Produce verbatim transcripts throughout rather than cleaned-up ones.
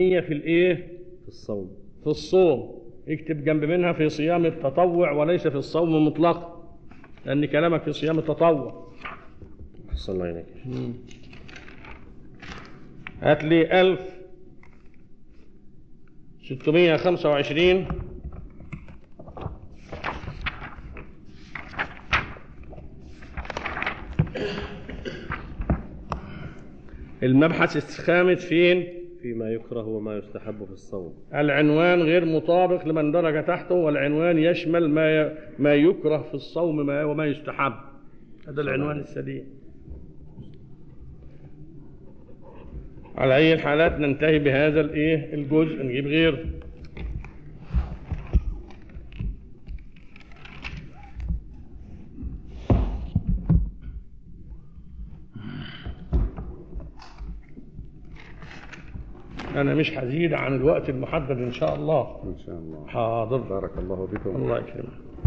هي في الايه؟ في الصوم. في الصوم. اكتب جنب منها في صيام التطوع وليس في الصوم مطلقا، لأن كلامك في صيام التطوع. أحسن الله إليك. هات لي ألف ستمائة وخمسة وعشرين. المبحث الخامس فين؟ فيما يكره وما يستحب في الصوم. العنوان غير مطابق لمن درج تحته، والعنوان يشمل ما ما يكره في الصوم وما يستحب. هذا العنوان السليم. على أي الحالات ننتهي بهذا الايه الجزء، نجيب غيره. أنا مش هزيد عن الوقت المحدد إن شاء الله. إن شاء الله. حاضر. بارك الله بكم. الله يكرمك.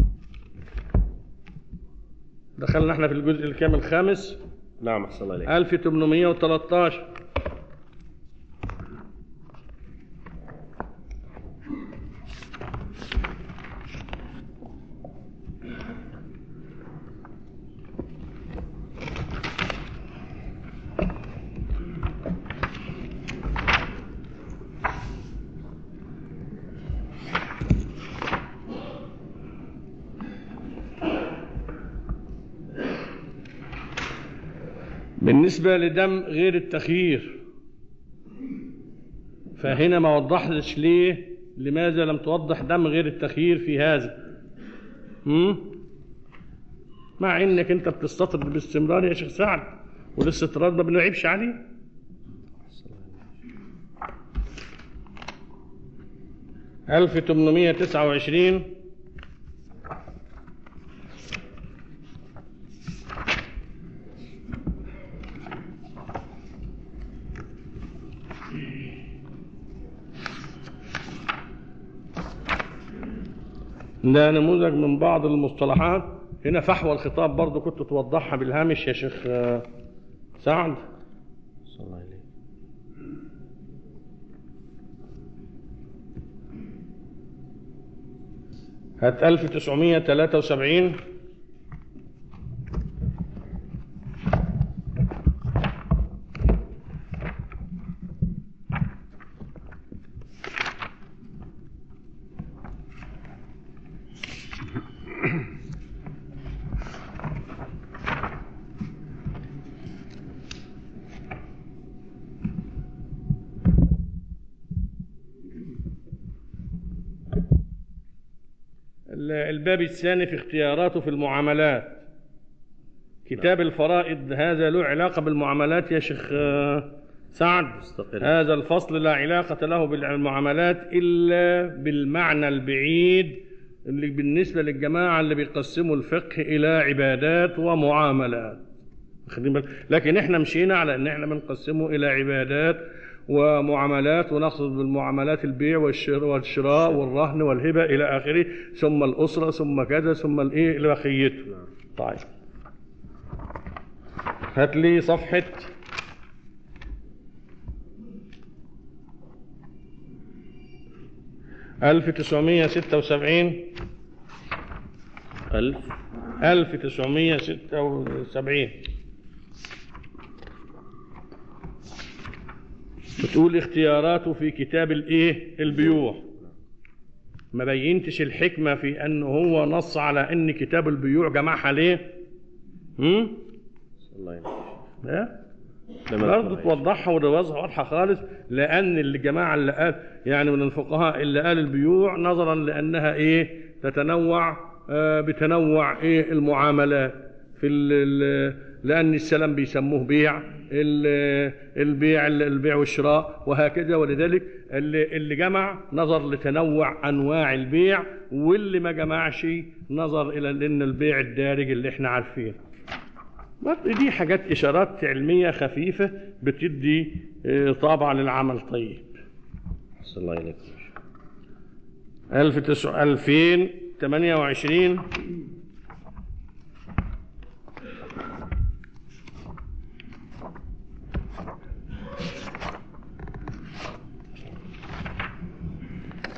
دخلنا احنا في الجزء الكامل الخامس. نعم أحسن الله إليك. ألف وثمانمائة وثلاثة عشر. بالنسبة لدم غير التخيير، فهنا ما وضحتش ليه، لماذا لم توضح دم غير التخيير في هذا؟ هم؟ مع انك انت بتستطرد باستمرار يا شيخ سعد، والاستطراد ما بنعيبش عليه. ألف وثمانمائة وتسعة وعشرين. ده نموذج من بعض المصطلحات. هنا فحوى الخطاب برضو كنت توضحها بالهامش يا شيخ سعد. صلى الله عليه. هات ألف وتسعمائة وثلاثة وسبعين. الباب الثاني في اختياراته في المعاملات. كتاب الفرائض هذا له علاقة بالمعاملات يا شيخ سعد؟ مستقل. هذا الفصل لا علاقة له بالمعاملات إلا بالمعنى البعيد اللي بالنسبة للجماعة اللي بيقسموا الفقه إلى عبادات ومعاملات. لكن احنا مشينا على ان احنا بنقسمه إلى عبادات ومعاملات، ونقصد بالمعاملات البيع والشراء والرهن والهبة إلى آخره، ثم الأسرة، ثم كذا، ثم الإيه إلى بقيته. طيب هات لي صفحة ألف وتسعمائة وستة وسبعين. ألف ألف وتسعمائة وستة وسبعين. بتقول اختياراته في كتاب الايه البيوع. ما بينتش الحكمة في أنه هو نص على أن كتاب البيوع جمعها ليه؟ هم؟ الله ينفع برضه توضحها وتوضحها واضحة خالص، لأن الجماعة اللي قال يعني من الفقهاء اللي قال البيوع نظرا لأنها إيه تتنوع آه بتنوع إيه المعاملات في لأن السلام بيسموه بيع، البيع البيع والشراء وهكذا، ولذلك اللي, اللي جمع نظر لتنوع أنواع البيع، واللي ما جمعش نظر إلى أن البيع الدارج اللي احنا عارفينه. دي حاجات إشارات علمية خفيفة بتدي طابع للعمل. طيب صلى الله عليه وسلم. ألفين وثمانية وعشرين.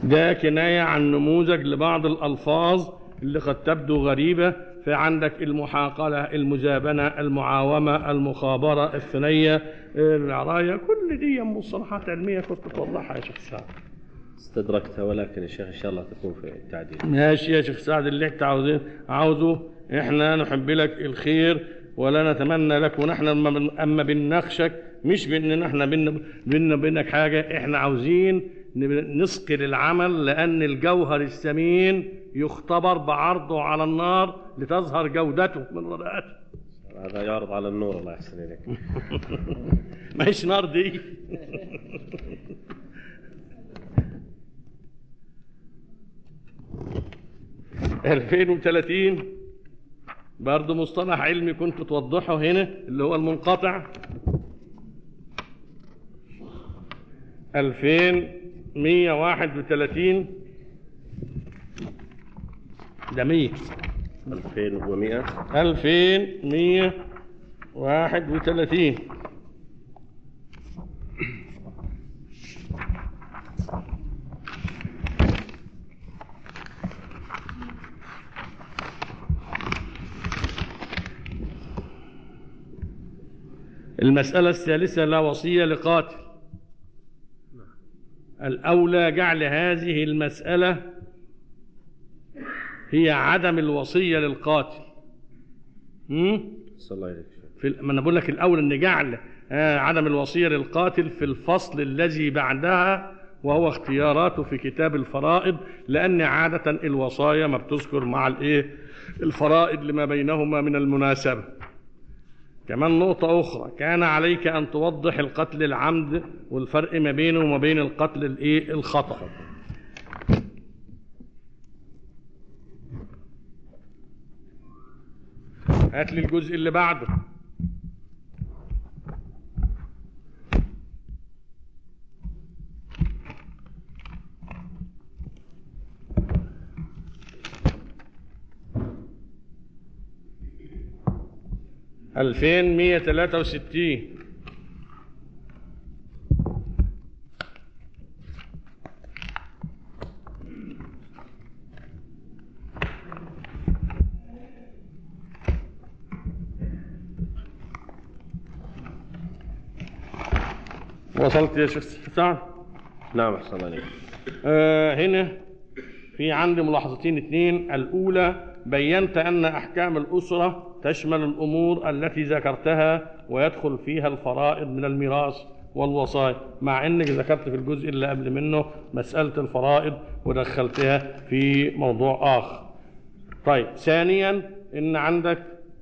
ده كناية عن نموذج لبعض الألفاظ اللي قد تبدو غريبة. فعندك المحاقلة، المزابنة، المعاومة، المخابرة، الثنية، العراية، كل دي مصطلحات علمية كنت توضحها يا شيخ سعد. استدركتها، ولكن يا شيخ إن شاء الله تكون في التعديل. ماشي يا شيخ سعد، اللي انت عاوزين عاوزه. احنا نحب لك الخير ولا نتمنى لك، ونحن اما بنناقشك مش بان احنا بينا بينك حاجه، احنا عاوزين نثقل العمل، لان الجوهر الثمين يختبر بعرضه على النار لتظهر جودته من رداءته. هذا يعرض على النور، الله يحسن اليك. ما هيش نار دي. ألفين وثلاثين برضه مصطلح علمي كنت توضحه هنا، اللي هو المنقطع. ألفين ومئة وواحد وثلاثين ده مية. ألفين ومئة ألفين ومئة وواحد وثلاثين المسألة الثالثة: لا وصية لقاتل. الأولى جعل هذه المسألة هي عدم الوصية للقاتل. صلى الله عليه في ما أنا بقول لك الأول إن جعل آه عدم الوصية للقاتل في الفصل الذي بعدها، وهو اختياراته في كتاب الفرائض، لأن عادة الوصايا ما بتذكر مع الإيه الفرائض لما بينهما من المناسبة. كمان نقطة أخرى: كان عليك أن توضح القتل العمد والفرق ما بينه وما بين القتل الإيه الخطأ. هات لي الجزء اللي بعده. ألفين ومئة وثلاثة وستين وصلت يا شيخ سعد؟ نعم أحسن الله عليك. آه هنا في عندي ملاحظتين اثنين. الأولى: بينت أن أحكام الأسرة تشمل الأمور التي ذكرتها ويدخل فيها الفرائض من الميراث والوصايا، مع أنك ذكرت في الجزء اللي قبل منه مسألة الفرائض ودخلتها في موضوع آخر. طيب، ثانيا: إن عندك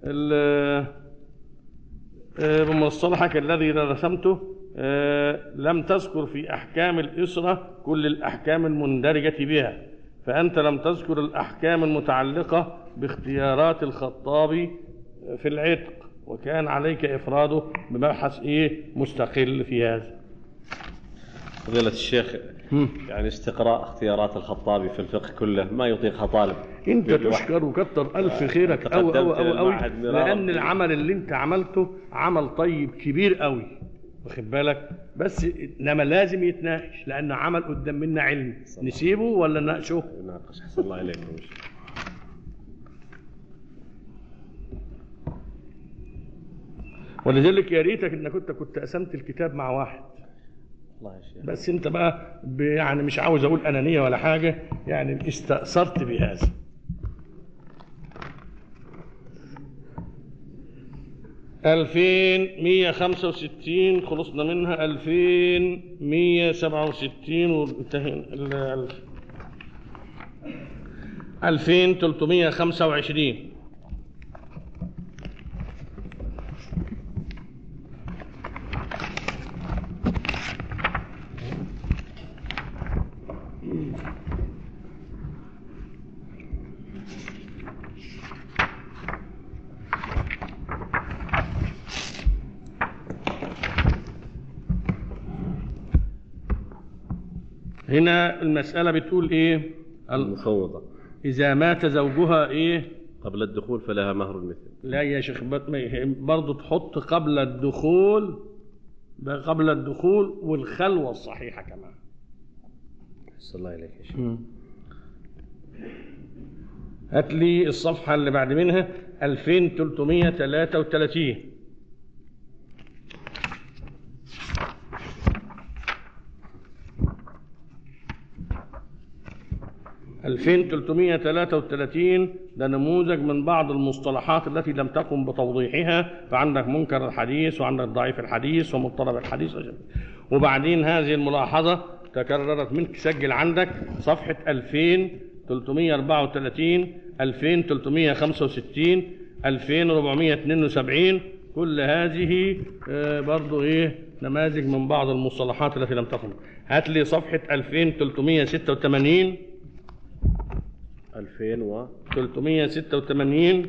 بمصطلحك الذي رسمته لم تذكر في أحكام الأسرة كل الأحكام المندرجة بها، فأنت لم تذكر الأحكام المتعلقة باختيارات الخطابي في العتق، وكان عليك إفراده بمبحث إيه مستقل في هذا. فضيلة الشيخ، يعني استقراء اختيارات الخطابي في الفقه كله ما يطيقها طالب. انت تشكر وكتر ألف خيرك أوي أوي أوي أوي، لأن العمل اللي انت عملته عمل طيب كبير أوي، واخد بالك؟ بس انما لازم يتناقش، لأن عمل قدام منا علم. نسيبه ولا نناقشه؟ نناقش. حسن الله عليكم. ولذلك يا ريتك انك كنت كنت قسمت الكتاب مع واحد. الله يا شيخ. بس انت بقى يعني مش عاوز اقول انانيه ولا حاجه، يعني استأثرت بهذا. ألفين ومئة وخمسة وستين خلصنا منها. ألفين ومئة وسبعة وستين وانتهينا. ألفين وثلاثمئة وخمسة وعشرين هنا المسألة بتقول ايه؟ المفوضة إذا مات زوجها ايه؟ قبل الدخول فلها مهر المثل. لا يا شيخ، برضه تحط قبل الدخول، قبل الدخول والخلوة الصحيحة كمان. صلى الله عليك يا شيخ. هات لي الصفحة اللي بعد منها ألفين وثلاثمائة وثلاثة وثلاثين. ألفين وثلاثمائة وثلاثة وثلاثين ده نموذج من بعض المصطلحات التي لم تقم بتوضيحها، فعندك منكر الحديث وعندك ضعيف الحديث ومضطرب الحديث وجميع. وبعدين هذه الملاحظة تكررت منك، سجل عندك صفحة ألفين وثلاثمائة وأربعة وثلاثين، ألفين وثلاثمائة وخمسة وستين، ألفين وأربعمائة واثنين وسبعين، كل هذه برضو ايه نماذج من بعض المصطلحات التي لم تقم. هات لي صفحة ألفين وثلاثمائة وستة وثمانين. ألفين وثلاثمائة وستة وثمانين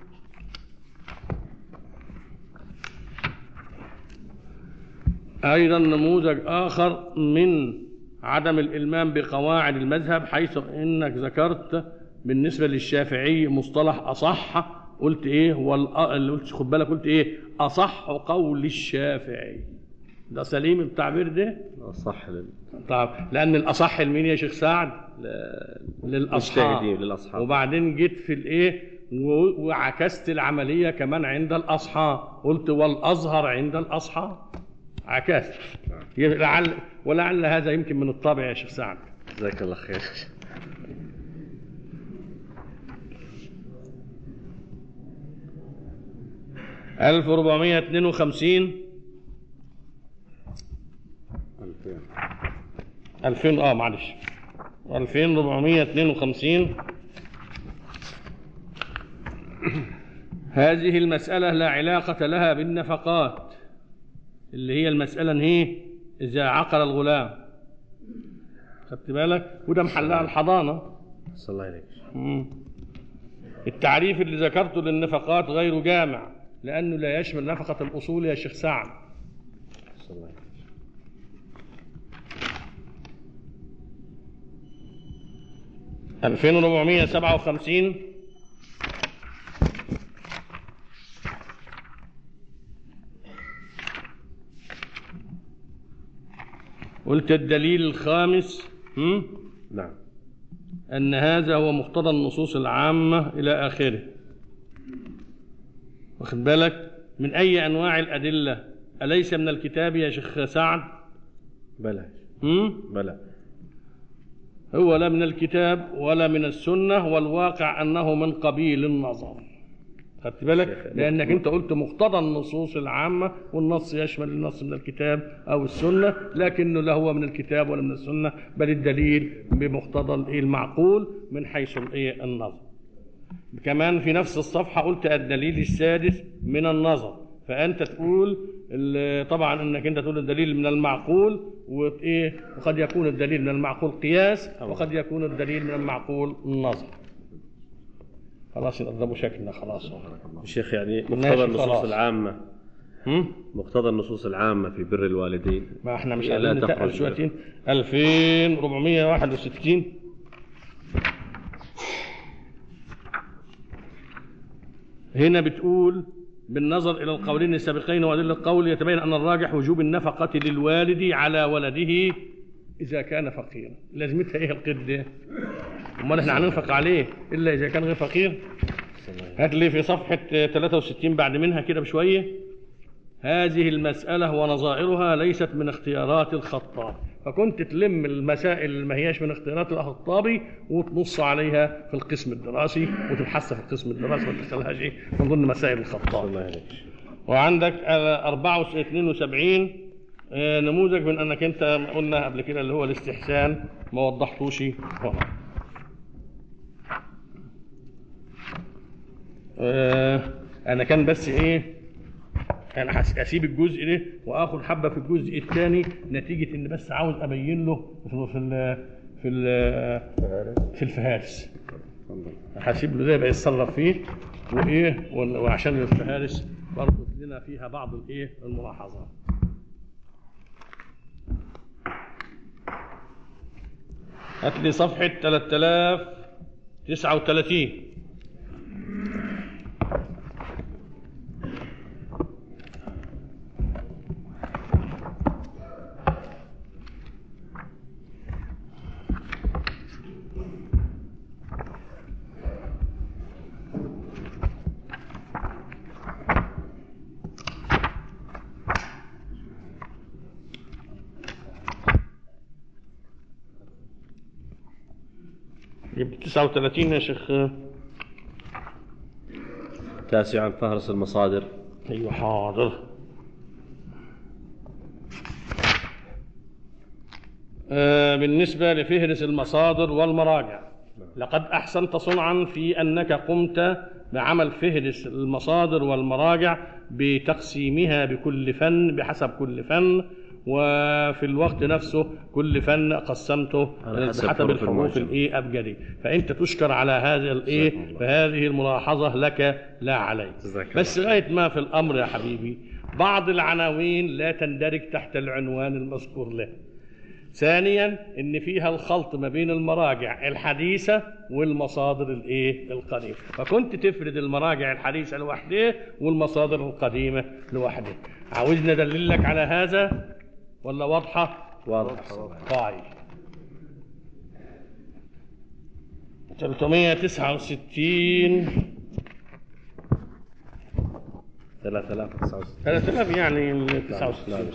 أيضا نموذج آخر من عدم الإلمام بقواعد المذهب، حيث إنك ذكرت بالنسبة للشافعي مصطلح أصح، قلت إيه هو؟ خد بالك، قلت إيه؟ أصح قول الشافعي. ده سليم التعبير ده؟ أصح لل... طب لأن الأصح لمين يا شيخ سعد؟ للأصحاب. للأصحاب. وبعدين جيت في الإيه وعكست العملية كمان عند الأصحاب، قلت والأظهر عند الأصحاب، عكست. لعل ولعل هذا يمكن من الطبع يا شيخ سعد. جزاك الله خير. ألف وأربعمائة واثنين وخمسين. ألفين اه معلش ألفين وأربعمائة واثنين وخمسين. هذه المسألة لا علاقة لها بالنفقات، اللي هي المسألة هي إذا عقل الغلام، خدت بالك؟ وده محلها الحضانة. صلى الله عليك. التعريف اللي ذكرته للنفقات غير جامع، لأنه لا يشمل نفقة الأصول يا شيخ سعد. صلى الله عليك. ألفين وأربعمائة وسبعة وخمسين. قلت الدليل الخامس هم؟ نعم، أن هذا هو مقتضى النصوص العامة إلى آخره. واخد بالك؟ من أي أنواع الأدلة؟ أليس من الكتاب يا شيخ سعد؟ بلى. هم؟ بلى. هو لا من الكتاب ولا من السنة، والواقع أنه من قبيل النظر. خدت بالك؟ لأنك أنت قلت مقتضى النصوص العامة، والنص يشمل النص من الكتاب أو السنة، لكنه لا هو من الكتاب ولا من السنة، بل الدليل بمقتضى المعقول من حيث النظر. كمان في نفس الصفحة قلت الدليل السادس من النظر، فأنت تقول طبعا أنك أنت تقول الدليل من المعقول، وإيه وقد يكون الدليل من المعقول قياس، وقد يكون الدليل من المعقول النظر. خلاص يضربوا شكلنا خلاص. الشيخ يعني مقتضى النصوص العامة، هم؟ مقتضى النصوص العامة في بر الوالدين، ما احنا مش عايزين نتقل شويتين. ألفين وأربعمائة وواحد وستين. هنا بتقول بالنظر إلى القولين السابقين وأدلة القول يتبين أن الراجح وجوب النفقة للوالد على ولده إذا كان فقيرا. لازمتها إيه القيد ده؟ أمال إحنا هننفق عليه إلا إذا كان غير فقير؟ هات لي في صفحة ثلاثة وستين بعد منها كده بشوية. هذه المسألة ونظائرها ليست من اختيارات الخطاب، فكنت تلم المسائل اللي ما هياش من اختيارات الخطابي وتنص عليها في القسم الدراسي وتبحثها في القسم الدراسي وما تدخلهاش ايه من ضمن مسائل الخطاب. وعندك أربعة واثنين وسبعين نموذج من انك انت قلنا قبل كده اللي هو الاستحسان، ما وضحتوش هنا. انا كان بس ايه انا اسيب الجزء ده واخد حبه في الجزء الثاني، نتيجه ان بس عاوز ابين له في ال في ال في الفهارس. هسيب له ده يبقى يتصرف فيه وايه، وعشان الفهارس برضه لنا فيها بعض الايه الملاحظات. هات لي صفحه ثلاثة آلاف وتسعة وثلاثين. جبت تسعة وثلاثين يا شيخ. تاسعا فهرس المصادر. أيوة حاضر. آه بالنسبة لفهرس المصادر والمراجع، لقد أحسنت صنعا في أنك قمت بعمل فهرس المصادر والمراجع بتقسيمها بكل فن بحسب كل فن، وفي الوقت نفسه كل فن قسمته بحسب الحروف الايه ابجدي، فانت تشكر على هذا الايه، فهذه الملاحظه لك لا عليك. بس لغايه ما في الامر يا حبيبي بعض العناوين لا تندرج تحت العنوان المذكور له. ثانيا ان فيها الخلط ما بين المراجع الحديثه والمصادر الايه القديمه، فكنت تفرد المراجع الحديثه لوحدها والمصادر القديمه لوحدها. عاوزني ادللك على هذا ولا واضحه؟ واضحه. طيب ثلاثمائة وتسعة وستين ثلاثة آلاف وتسعة وستين ثلاثة آلاف يعني تسعة وستين.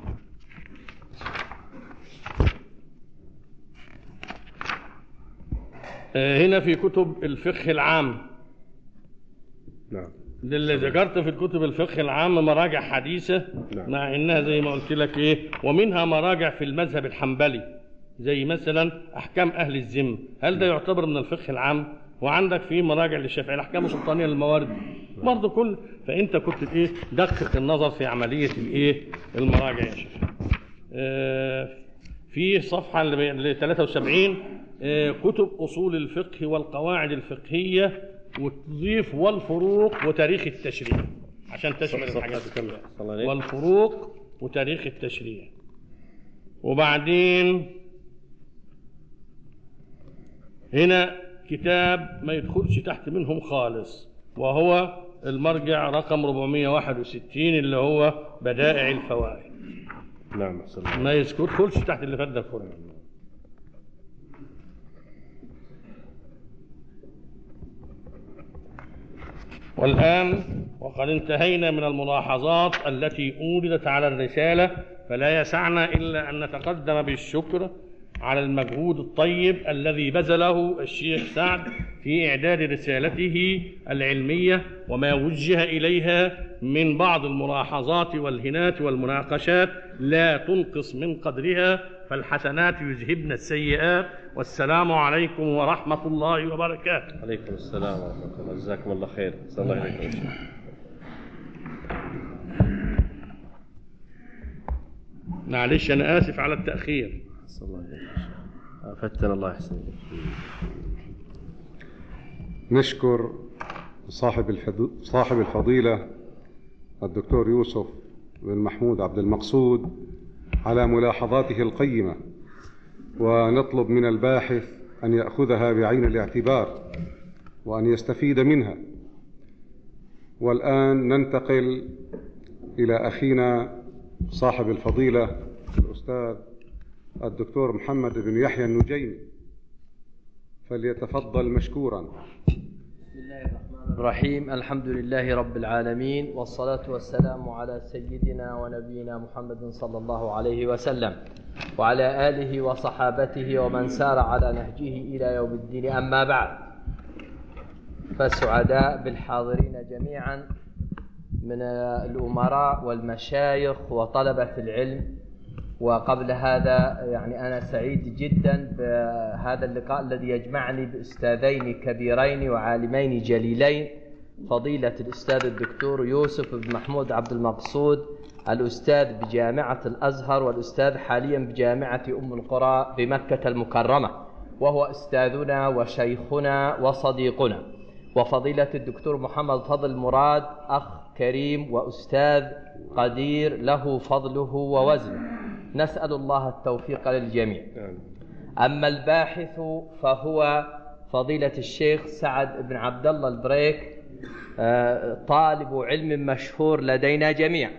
هنا في كتب الفقه العام. نعم. اللي ذكرت في الكتب الفقه العام مراجع حديثة. نعم. مع انها زي ما قلت لك ايه، ومنها مراجع في المذهب الحنبلي زي مثلا احكام اهل الذمة، هل ده يعتبر من الفقه العام؟ وعندك في مراجع للشافعي الاحكام السلطانية للموارد برضه كل، فانت كنت ايه دقق النظر في عملية الايه المراجع يا شيخ. آه في صفحة ل ثلاثة وسبعين آه كتب اصول الفقه والقواعد الفقهية، وتضيف والفروق وتاريخ التشريع عشان تشمل الحاجات كلها، والفروق وتاريخ التشريع. وبعدين هنا كتاب ما يدخلش تحت منهم خالص، وهو المرجع رقم أربعمائة وواحد وستين اللي هو بدائع الفوائد. نعم. ما يدخلش تحت اللي فات ده كله. والآن وقد انتهينا من الملاحظات التي أوردت على الرسالة، فلا يسعنا إلا أن نتقدم بالشكر على المجهود الطيب الذي بذله الشيخ سعد في إعداد رسالته العلمية، وما وجه إليها من بعض الملاحظات والهنات والمناقشات لا تنقص من قدرها، فالحسنات يذهبن السيئات. والسلام عليكم ورحمة الله وبركاته. عليكم السلام ورحمة الله. جزاكم الله خير. صلى الله عليه وسلم. معلش أنا آسف على التأخير. صلى الله عليه وسلم. فتنا الله يحسن. نشكر صاحب الفض... صاحب الفضيلة الدكتور يوسف بن محمود عبد المقصود على ملاحظاته القيمة، ونطلب من الباحث أن يأخذها بعين الاعتبار وأن يستفيد منها. والآن ننتقل إلى أخينا صاحب الفضيلة الأستاذ الدكتور محمد بن يحيى النجيمي، فليتفضل مشكورا. بسم الله الرحمن الرحيم. الحمد لله رب العالمين، والصلاة والسلام على سيدنا ونبينا محمد صلى الله عليه وسلم وعلى آله وصحابته ومن سار على نهجه إلى يوم الدين. أما بعد، فالسعداء بالحاضرين جميعا من الأمراء والمشايخ وطلبة العلم. وقبل هذا يعني أنا سعيد جدا بهذا اللقاء الذي يجمعني بأستاذين كبيرين وعالمين جليلين، فضيلة الأستاذ الدكتور يوسف بن محمود عبد المقصود، الأستاذ بجامعة الأزهر والأستاذ حاليا بجامعة أم القرى بمكة المكرمة، وهو أستاذنا وشيخنا وصديقنا. وفضيلة الدكتور محمد فضل مراد أخ كريم وأستاذ قدير له فضله ووزنه، نسأل الله التوفيق للجميع. أما الباحث فهو فضيلة الشيخ سعد بن عبد الله البريك، طالب علم مشهور لدينا جميعا،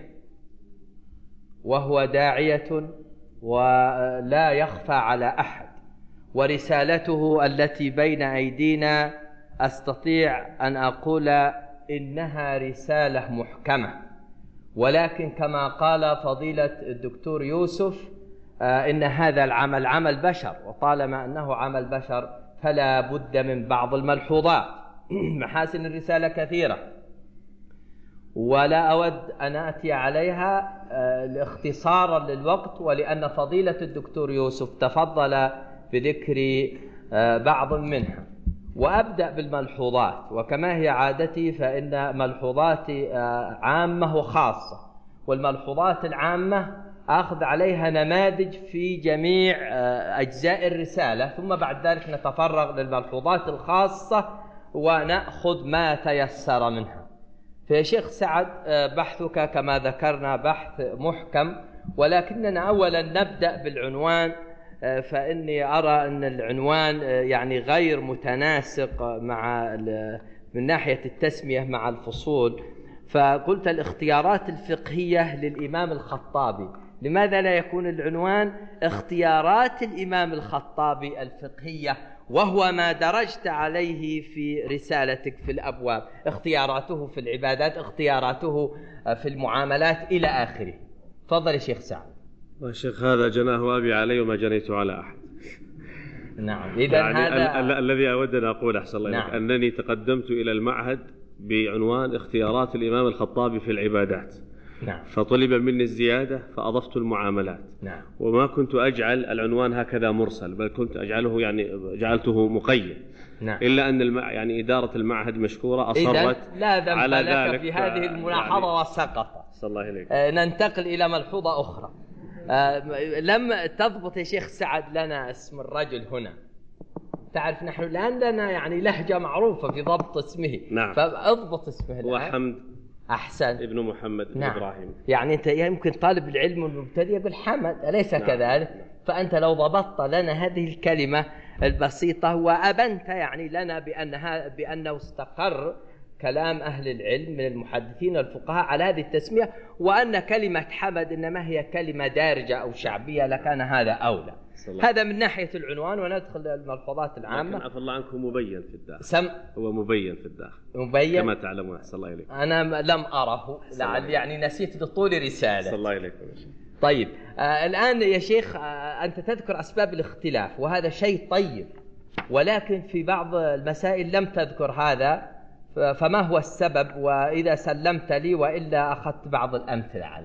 وهو داعية ولا يخفى على أحد، ورسالته التي بين أيدينا أستطيع أن أقول إنها رسالة محكمة، ولكن كما قال فضيلة الدكتور يوسف آه إن هذا العمل عمل بشر، وطالما أنه عمل بشر فلا بد من بعض الملحوظات. محاسن الرسالة كثيرة ولا أود أن أتي عليها اختصارا للوقت، ولأن فضيلة الدكتور يوسف تفضل بذكر بعض منها، وأبدأ بالملحوظات. وكما هي عادتي فإن ملحوظاتي عامة وخاصة، والملحوظات العامة أخذ عليها نماذج في جميع أجزاء الرسالة، ثم بعد ذلك نتفرغ للملحوظات الخاصة ونأخذ ما تيسر منها. فيا شيخ سعد، بحثك كما ذكرنا بحث محكم، ولكننا أولا نبدأ بالعنوان، فإني أرى أن العنوان يعني غير متناسق مع من ناحية التسمية مع الفصول. فقلت الاختيارات الفقهية للإمام الخطابي، لماذا لا يكون العنوان اختيارات الإمام الخطابي الفقهية، وهو ما درجت عليه في رسالتك في الأبواب، اختياراته في العبادات، اختياراته في المعاملات إلى آخره. تفضل يا شيخ سعد. الشيخ هذا جناه أبي علي وما جنيت على أحد. نعم، إذن يعني هذا ال- ال- الذي أود أن أقول أحسن الله نعم. لك أنني تقدمت إلى المعهد بعنوان اختيارات الإمام الخطابي في العبادات. نعم. فطلب مني الزيادة فأضفت المعاملات. نعم. وما كنت أجعل العنوان هكذا مرسل، بل كنت أجعله يعني جعلته مقيد. نعم. إلا أن المع... يعني إدارة المعهد مشكورة أصرت إذن لا ذنب على لك ذلك في هذه الملاحظة يعني وسقط. صلى الله عليك. آه ننتقل إلى ملحوظة أخرى. آه لم تضبط يا شيخ سعد لنا اسم الرجل هنا. تعرف نحن الآن لنا يعني لهجة معروفة في ضبط اسمه. نعم. فاضبط اسمه الآن. هو حمد أحسن ابن محمد بن نعم. إبراهيم. يعني أنت يمكن طالب العلم المبتدئ يقول حمد، أليس نعم. كذلك؟ فأنت لو ضبطت لنا هذه الكلمة البسيطة وأبنت يعني لنا بأنها بأنه استقر كلام أهل العلم من المحدثين الفقهاء على هذه التسمية، وأن كلمة حمد إنما هي كلمة دارجة أو شعبية، لكان هذا أولى. هذا من ناحية العنوان، وندخل الملحوظات العامة. لكن عفى الله عنكم مبين في الداخل. سم هو مبين في الداخل مبين كما تعلمون. أحسن الله إليك. أنا لم أره لعل يعني نسيت لطول رسالة. أحسن الله إليك. طيب آه الآن يا شيخ، آه أنت تذكر أسباب الاختلاف وهذا شيء طيب، ولكن في بعض المسائل لم تذكر هذا، فما هو السبب؟ وإذا سلمت لي وإلا أخذت بعض الأمثلة على.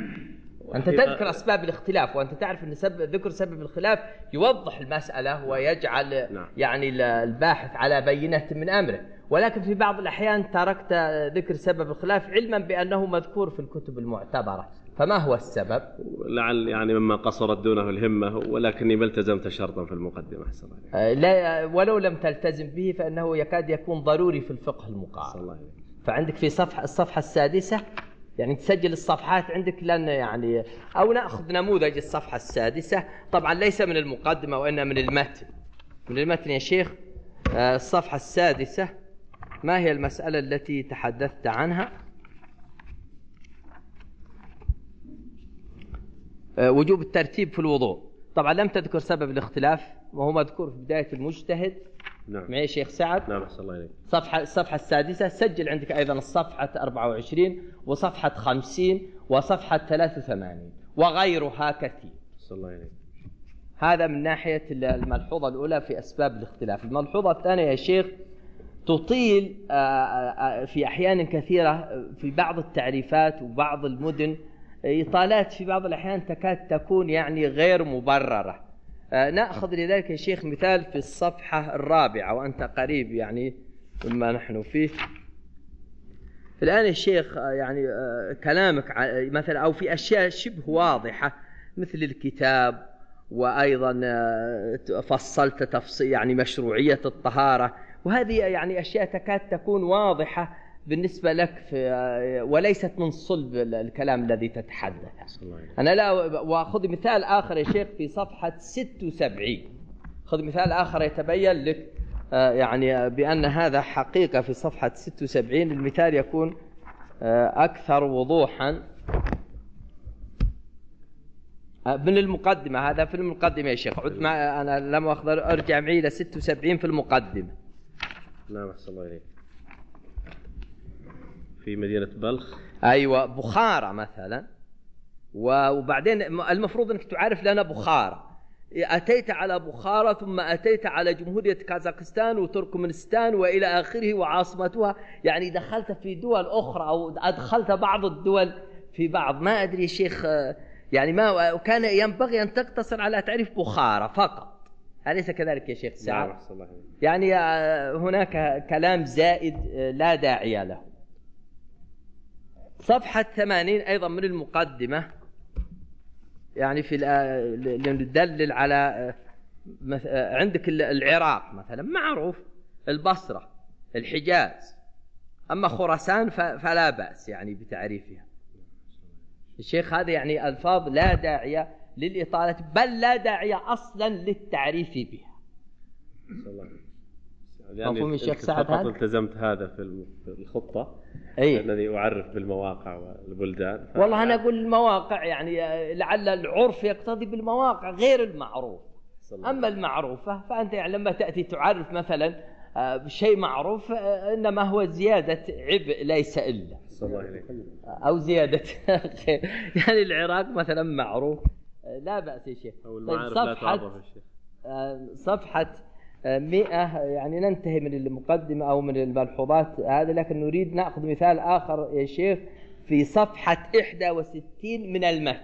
أنت تذكر أسباب الاختلاف، وأنت تعرف أن سبب ذكر سبب الخلاف يوضح المسألة ويجعل نعم. يعني الباحث على بينة من أمره، ولكن في بعض الأحيان تركت ذكر سبب الخلاف علما بأنه مذكور في الكتب المعتبرة، فما هو السبب؟ لعل يعني مما قصرت دونه الهمة، ولكني ما التزمت شرطا في المقدمة. أحسن الله آه لا، ولو لم تلتزم به فإنه يكاد يكون ضروري في الفقه المقارن. فعندك في صفحة الصفحة السادسة، يعني تسجل الصفحات عندك لأن يعني، أو نأخذ نموذج الصفحة السادسة، طبعا ليس من المقدمة وإنما من المتن. من المتن يا شيخ. آه الصفحة السادسة، ما هي المسألة التي تحدثت عنها؟ آه وجوب الترتيب في الوضوء. طبعا لم تذكر سبب الاختلاف، وهو مذكور في بداية المجتهد. نعم. معي شيخ سعد. نعم. أحسن الله إليك. صفحة الصفحة السادسة، سجل عندك أيضا الصفحة أربعة وعشرين وصفحة خمسين وصفحة ثلاثة وثمانين وغيرها كثير. أحسن الله إليك. هذا من ناحية الملحوظة الأولى في أسباب الاختلاف. الملحوظة الثانية يا شيخ، تطيل في أحيان كثيرة في بعض التعريفات وبعض المدن إطالات في بعض الأحيان تكاد تكون يعني غير مبررة. نأخذ لذلك يا شيخ مثال في الصفحة الرابعة، وأنت قريب يعني مما نحن فيه الآن يا شيخ. يعني كلامك مثلا أو في أشياء شبه واضحة مثل الكتاب، وأيضا فصلت تفصيل يعني مشروعية الطهارة، وهذه يعني أشياء تكاد تكون واضحة بالنسبة لك في، وليست من صلب الكلام الذي تتحدث. أنا لا. وأخذ مثال آخر يا شيخ في صفحة ستة وسبعين، خذ مثال آخر يتبين لك يعني بأن هذا حقيقة في صفحة ستة وسبعين. المثال يكون أكثر وضوحا من المقدمة. هذا في المقدمة يا شيخ. عد مع أنا لم أخذ، أرجع معي إلى ستة وسبعين في المقدمة. نعم. أحسن الله إليك. في مدينة بلخ. أيوة، بخارى مثلا. وبعدين المفروض أنك تعرف لنا بخارى، أتيت على بخارى ثم أتيت على جمهورية كازاخستان وتركمانستان وإلى آخره وعاصمتها، يعني دخلت في دول أخرى أو أدخلت بعض الدول في بعض. ما أدري يا شيخ، يعني ما كان ينبغي أن تقتصر على تعريف بخارى فقط، أليس كذلك يا شيخ سعد؟ يعني هناك كلام زائد لا داعي له. صفحة ثمانين أيضا من المقدمة، يعني في ندلل على عندك العراق مثلا معروف، البصرة، الحجاز، أما خراسان فلا بأس يعني بتعريفها. الشيخ هذا يعني ألفاظ لا داعي للإطالة، بل لا داعي أصلا للتعريف بها. يعني الشيخ سعد فقط التزمت هذا في الخطة أيه؟ الذي أعرف بالمواقع والبلدان. والله أنا أقول المواقع يعني لعل العرف يقتضي بالمواقع غير المعروف. أما المعروفة فأنت يعني لما تأتي تعرف مثلا بشيء معروف إنما هو زيادة عبء ليس إلا أو زيادة يعني العراق مثلا معروف لا بأس يا شيخ. طيب صفحة صفحة مئة يعني ننتهي من المقدمة أو من الملحوظات هذا، لكن نريد نأخذ مثال آخر يا شيخ في صفحة إحدى وستين من المتن.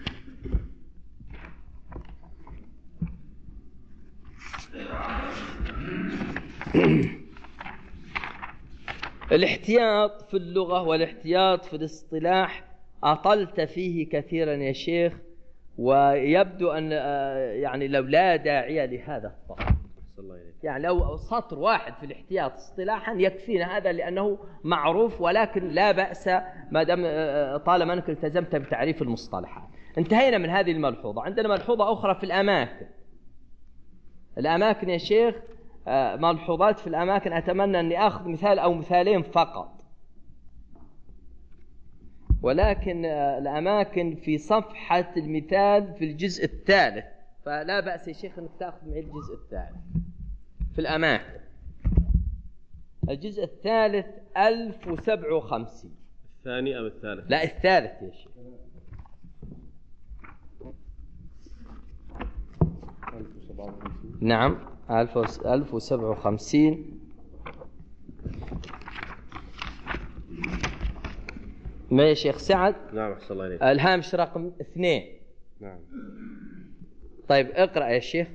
الاحتياط في اللغة والاحتياط في الاصطلاح أطلت فيه كثيرا يا شيخ، ويبدو أن يعني لو لا داعي لهذا الطرح، يعني لو سطر واحد في الاحتياط اصطلاحا يكفينا هذا، لأنه معروف، ولكن لا بأس ما دام طالما أنك التزمت بتعريف المصطلحات. انتهينا من هذه الملحوظة. عندنا ملحوظة أخرى في الأماكن. الأماكن يا شيخ ملحوظات في الأماكن، أتمنى أني أخذ مثال أو مثالين فقط، ولكن الأماكن في صفحة المثال في الجزء الثالث، فلا بأس يا شيخ أنك تأخذ معي الجزء الثالث في الأماكن. الجزء الثالث ألف وسبعة وخمسين. الثاني أم الثالث؟ لا الثالث يا شيخ. نعم ألف وسبعة وخمسين. ما يا شيخ سعد؟ نعم أحسن الله عليك. الهامش رقم اثنين. نعم. طيب اقرأ يا شيخ.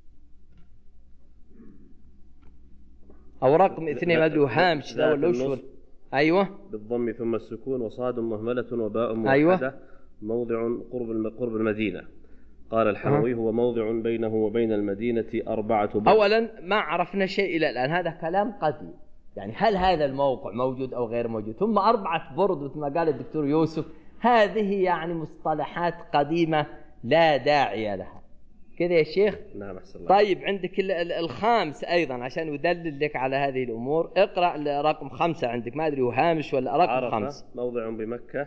أو رقم اثنين ما أدري هامش ذا ولا وش. أيوة. بالضم ثم السكون وصاد مهملة وباء موحدة. أيوة. موضع قرب قرب المدينة. قال الحموي هو موضع بينه وبين المدينة أربعة برد. أولا ما عرفنا شيء إلى الآن، هذا كلام قديم، يعني هل هذا الموقع موجود أو غير موجود؟ ثم أربعة برد مثل ما قال الدكتور يوسف، هذه يعني مصطلحات قديمة لا داعي لها كذا يا شيخ. نعم أحسن الله. طيب عندك الخامس أيضا عشان أدلل لك على هذه الأمور، اقرأ رقم خمسة عندك، ما أدري هامش ولا رقم خمسة. موضع بمكة.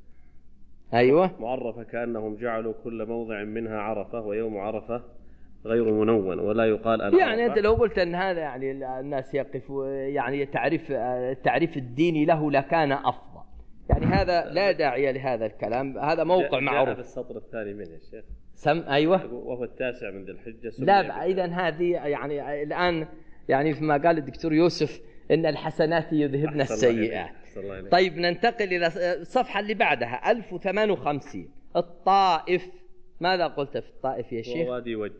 أيوة. معرفة كأنهم جعلوا كل موضع منها عرفة، ويوم عرفة غير منون ولا يقال العرفة. يعني أنت لو قلت أن هذا يعني الناس يقفوا يعني تعريف التعريف الديني له لكان أفضل، يعني هذا لا داعي لهذا الكلام، هذا موقع معروف. في السطر الثاني منه يا شيخ. سم أيوة. وهو التاسع من ذي الحجة. لا إذا هذه يعني الآن يعني فيما قال الدكتور يوسف إن الحسنات يذهبن السيئات. طيب ننتقل إلى الصفحة اللي بعدها ألف وثمانية وخمسين. الطائف. ماذا قلت في الطائف يا شيخ؟ وادي وج.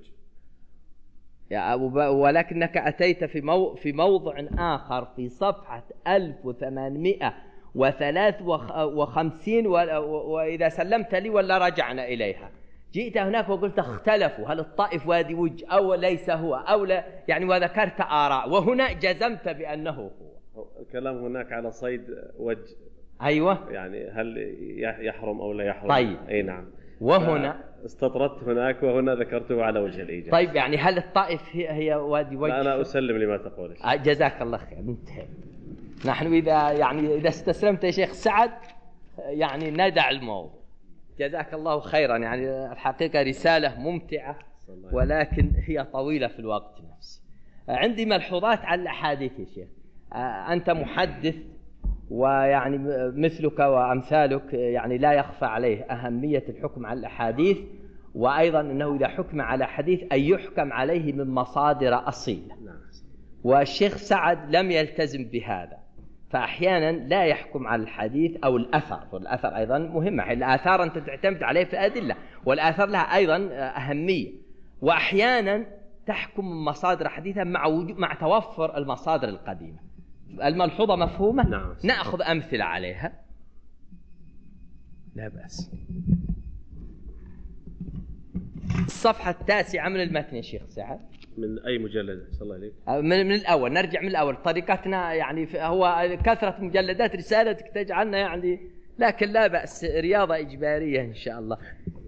يا ولكنك أتيت في مو في موضع آخر في صفحة ألف وثمانمائة وثلاث وخمسين، وإذا سلمت لي ولا رجعنا إليها جئت هناك وقلت اختلفوا هل الطائف وادي وج أو ليس هو أو لا، يعني وذكرت آراء، وهنا جزمت بأنه هو. الكلام هناك على صيد وج. أيوة. يعني هل يحرم أو لا يحرم؟ طيب. أي نعم. وهنا استطردت هناك وهنا ذكرته على وجه الإيجاب. طيب يعني هل الطائف هي, هي وادي وج؟ لا أنا أسلم لما تقول. جزاك الله خير. انتهى. نحن إذا يعني إذا استسلمت يا شيخ سعد يعني ندع الموضوع. جزاك الله خيرا. يعني الحقيقة رسالة ممتعة ولكن هي طويلة في الوقت نفسه. عندي ملحوظات على الأحاديث يا شيخ. أنت محدث ويعني مثلك وأمثالك يعني لا يخفى عليه أهمية الحكم على الأحاديث، وأيضا أنه إذا حكم على حديث أن يحكم عليه من مصادر أصيلة، والشيخ سعد لم يلتزم بهذا، فأحيانا لا يحكم على الحديث أو الأثر، والأثر أيضا مهمة، الآثار أنت تعتمد عليه في الأدلة، والآثار لها أيضا أهمية، وأحيانا تحكم من مصادر حديثة مع, مع توفر المصادر القديمة. الملحوظة مفهومة؟ نعم. نأخذ أمثلة عليها لا بأس. الصفحة التاسعة من المتن يا شيخ سعد. من أي مجلد؟ صلى الله عليك. من, من الأول، نرجع من الأول. طريقتنا يعني هو كثرة مجلدات رسالتك تجعلنا يعني، لكن لا بأس، رياضة إجبارية إن شاء الله.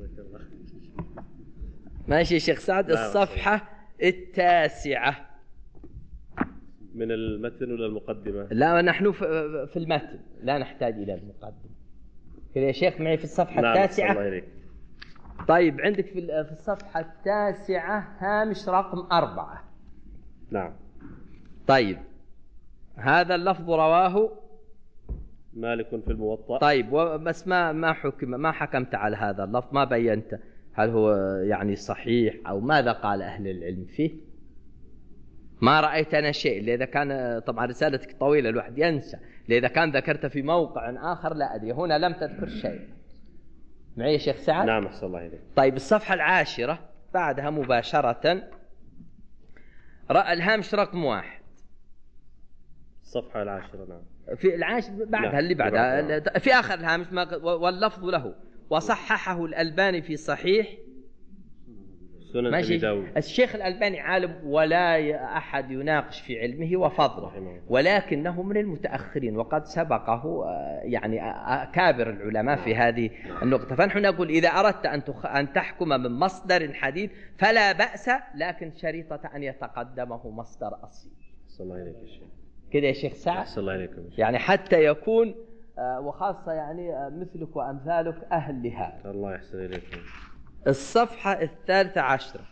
ماشي يا شيخ سعد. الصفحة التاسعة من المتن ولا المقدمة؟ لا، نحن في المتن، لا نحتاج إلى المقدمة. كذا يا شيخ معي في الصفحة نعم. التاسعة. الله عليك. طيب عندك في في الصفحة التاسعة هامش رقم أربعة. نعم. طيب هذا اللفظ رواه مالك في الموطأ. طيب بس ما ما حكم ما حكمت على هذا اللفظ، ما بينت هل هو يعني صحيح أو ماذا قال أهل العلم فيه؟ ما رأيت أنا شيء، لإذا كان طبعا رسالتك طويلة الواحد ينسى، لإذا كان ذكرت في موقع آخر لا أدري، هنا لم تذكر شيء. معي يا شيخ سعد؟ نعم أحسن الله إليك. طيب الصفحة العاشرة بعدها مباشرة، رأى الهامش رقم واحد. الصفحة العاشرة. نعم. في العاشر بعدها. نعم. اللي بعدها نعم. في آخر الهامش واللفظ له وصححه الألباني في صحيح سنن أبي داود. الشيخ الألباني عالم ولا أحد يناقش في علمه وفضله، ولكنه من المتأخرين وقد سبقه يعني أكابر العلماء في هذه النقطة. فنحن نقول إذا أردت أن أن تحكم من مصدر حديث فلا بأس، لكن شريطة أن يتقدمه مصدر أصيل. صلى الله عليك يا شيخ. كده يا شيخ سعد. صلى الله عليكم. يعني حتى يكون وخاصة يعني مثلك وأمثالك أهل لهذا. الله يحسن إليكم. الصفحة الثالثة عشرة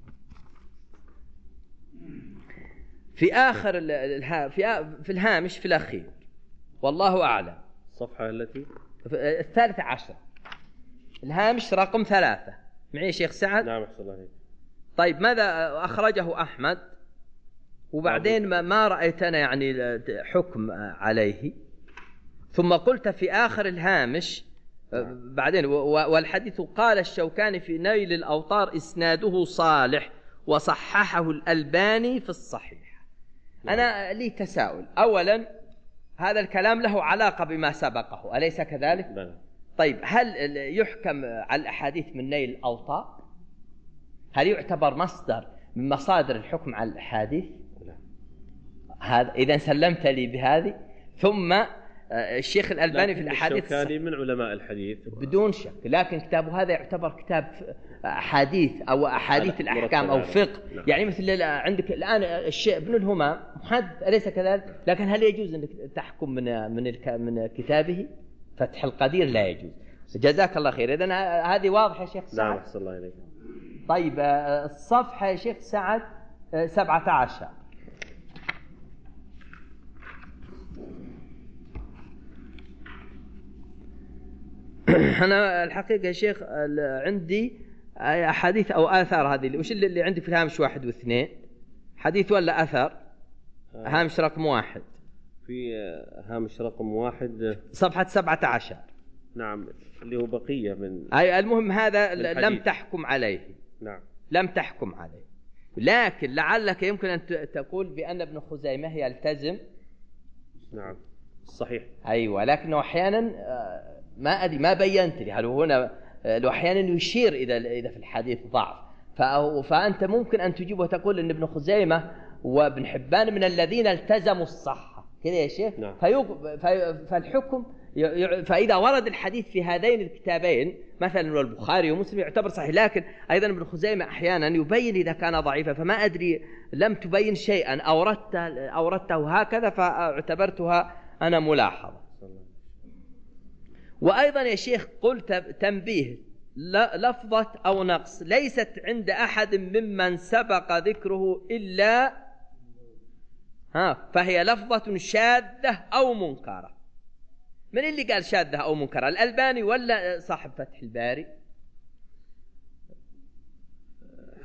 في آخر في في الهامش في الأخير، والله أعلم. الصفحة التي الثالثة عشرة، الهامش رقم ثلاثة. معي شيخ سعد؟ نعم أحسن الله عليك. طيب ماذا أخرجه أحمد؟ وبعدين ما, ما رأيتنا يعني حكم عليه، ثم قلت في آخر الهامش بعدين والحديث قال الشوكاني في نيل الأوطار إسناده صالح وصححه الألباني في الصحيح. أنا لي تساؤل، أولا هذا الكلام له علاقة بما سبقه أليس كذلك؟ بلى. طيب هل يحكم على الأحاديث من نيل الأوطار؟ هل يعتبر مصدر من مصادر الحكم على الأحاديث؟ هذا إذا سلمت لي بهذه. ثم الشيخ الألباني في الأحاديث الشوكاني من علماء الحديث بدون شك، لكن كتابه هذا يعتبر كتاب أحاديث أو أحاديث الأحكام أو فقه. نعم. يعني مثل عندك الآن الشيخ ابن الهمام محدث أليس كذلك؟ لكن هل يجوز أنك تحكم من من من كتابه؟ فتح القدير لا يجوز. جزاك الله خير. إذن هذه واضحة يا شيخ سعد. نعم أحسن الله إليك. طيب الصفحة يا شيخ سعد سبعة عشر. أنا الحقيقة يا شيخ عندي أحاديث أو آثار، هذه وش اللي عندي في الهامش واحد واثنين، حديث ولا أثر؟ هامش رقم واحد. في هامش رقم واحد صفحة سبعة عشر. نعم اللي هو بقية من أي المهم هذا لم تحكم عليه. نعم لم تحكم عليه، لكن لعلك يمكن أن تقول بأن ابن خزيمة يلتزم. نعم صحيح. أيوة، لكنه أحيانا ما أدري ما بينت لي هل هنا لو أحيانا يشير إذا إذا في الحديث ضعف، فأنت ممكن أن تجيب وتقول أن ابن خزيمة وابن حبان من الذين التزموا الصحة كذا يا شيخ. نعم. فالحكم فإذا ورد الحديث في هذين الكتابين مثلا البخاري ومسلم يعتبر صحيح، لكن أيضا ابن خزيمة أحيانا يبين إذا كان ضعيفا، فما أدري لم تبين شيئا أوردت أوردته هكذا فاعتبرتها أنا ملاحظة. وأيضا يا شيخ قلت تنبيه، لفظة أو نقص ليست عند أحد ممن سبق ذكره إلا ها فهي لفظة شاذة أو منكرة. من اللي قال شاذة أو منكرة، الألباني ولا صاحب فتح الباري؟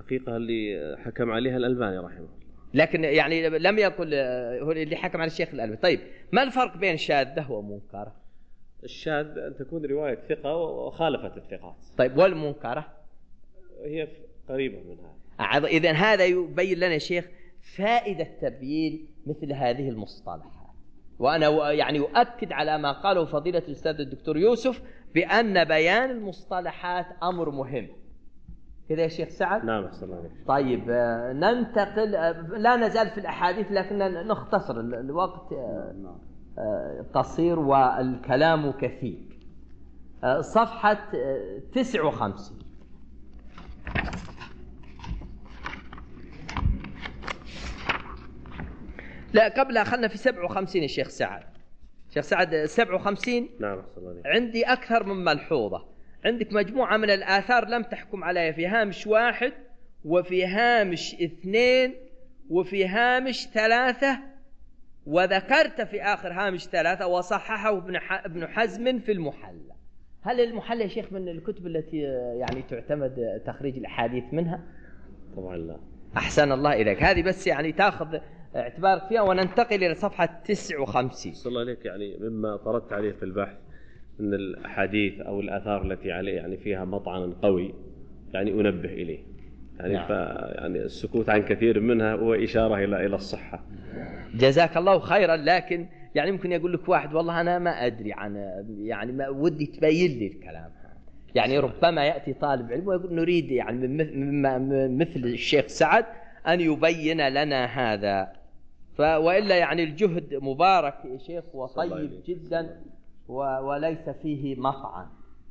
الحقيقة اللي حكم عليها الألباني رحمه الله. لكن يعني لم يقل هو اللي حكم على الشيخ الألباني. طيب ما الفرق بين شاذة ومنكرة؟ الشاذ أن تكون رواية ثقة وخالفت الثقات. طيب والمنكرة؟ هي قريبة منها. إذن هذا يبين لنا شيخ فائدة تبيين مثل هذه المصطلحات. وأنا يعني أؤكد على ما قاله فضيلة الأستاذ الدكتور يوسف بأن بيان المصطلحات أمر مهم. كذا يا شيخ سعد؟ نعم أحسن الله. طيب ننتقل، لا نزال في الأحاديث لكن نختصر، الوقت قصير والكلام كثير. صفحة تسعة وخمسين. لا قبل أخذنا في سبعة وخمسين يا شيخ سعد. شيخ سعد سبعة وخمسين. نعم أحسن الله. عندي أكثر من ملحوظة. عندك مجموعة من الآثار لم تحكم عليها في هامش واحد وفي هامش اثنين وفي هامش ثلاثة، وذكرت في آخر هامش ثلاثة وصححه ابن حزم في المحلى. هل المحلى يا شيخ من الكتب التي يعني تعتمد تخريج الأحاديث منها؟ طبعا لا. أحسن الله إليك. هذه بس يعني تأخذ اعتبارك فيها. وننتقل إلى صفحة تسعة وخمسين. صلى الله عليك. يعني مما طردت عليه في البحث أن الأحاديث أو الآثار التي عليه يعني فيها مطعن قوي يعني أنبه إليه. يعني نعم. يعني السكوت عن كثير منها هو إشارة إلى إلى الصحة. جزاك الله خيرا. لكن يعني ممكن يقول لك واحد والله أنا ما أدري عن، يعني ما ودي تبين لي الكلام. يعني ربما يأتي طالب علم ويقول نريد يعني من مثل الشيخ سعد أن يبين لنا هذا. وإلا يعني الجهد مبارك يا شيخ وطيب جدا وليس فيه مطعن.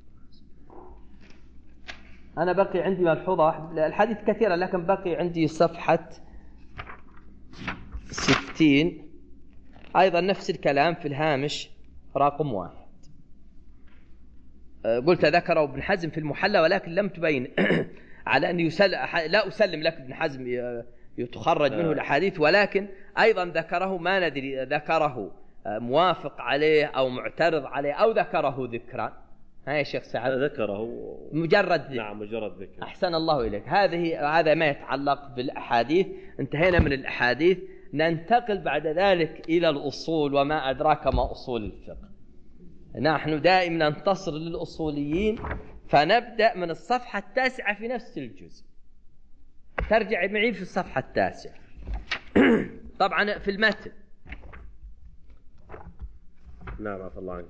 أنا بقي عندي ملحوظة واحدة، الحديث كثيرة لكن بقي عندي صفحة ستين أيضا نفس الكلام في الهامش رقم واحد. قلت ذكره ابن حزم في المحلى ولكن لم تبين على أن يسل... لا أسلم لك ابن حزم يتخرج منه الأحاديث، ولكن أيضا ذكره ما ندري ذكره موافق عليه أو معترض عليه أو ذكره ذكرا. ها يا شيخ سعد؟ ذكره مجرد ذكر. نعم مجرد ذكر. أحسن الله إليك. هذه هذا ما يتعلق بالأحاديث. انتهينا من الأحاديث. ننتقل بعد ذلك إلى الأصول وما أدراك ما أصول الفقه. نحن دائما ننتصر للأصوليين، فنبدأ من الصفحة التاسعة في نفس الجزء. ترجع معي في الصفحة التاسعة. طبعا في المتن. نعم عفى الله عنك.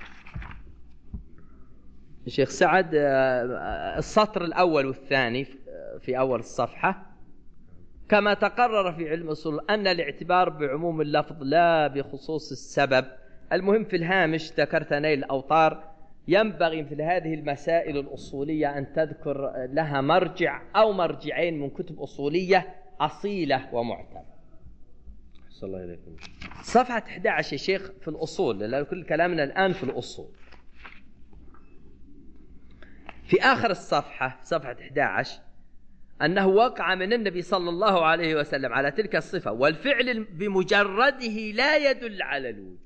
الشيخ سعد السطر الأول والثاني في أول الصفحة: كما تقرر في علم الأصول أن الاعتبار بعموم اللفظ لا بخصوص السبب. المهم في الهامش ذكرت نيل الأوطار. ينبغي مثل هذه المسائل الأصولية أن تذكر لها مرجع أو مرجعين من كتب أصولية أصيلة ومعتبرة. صلى الله عليكم. صفحة أحد عشر يا شيخ في الأصول، لأن كل كلامنا الآن في الأصول. في آخر الصفحة صفحة أحد عشر أنه وقع من النبي صلى الله عليه وسلم على تلك الصفة والفعل بمجرده لا يدل على الوجوب.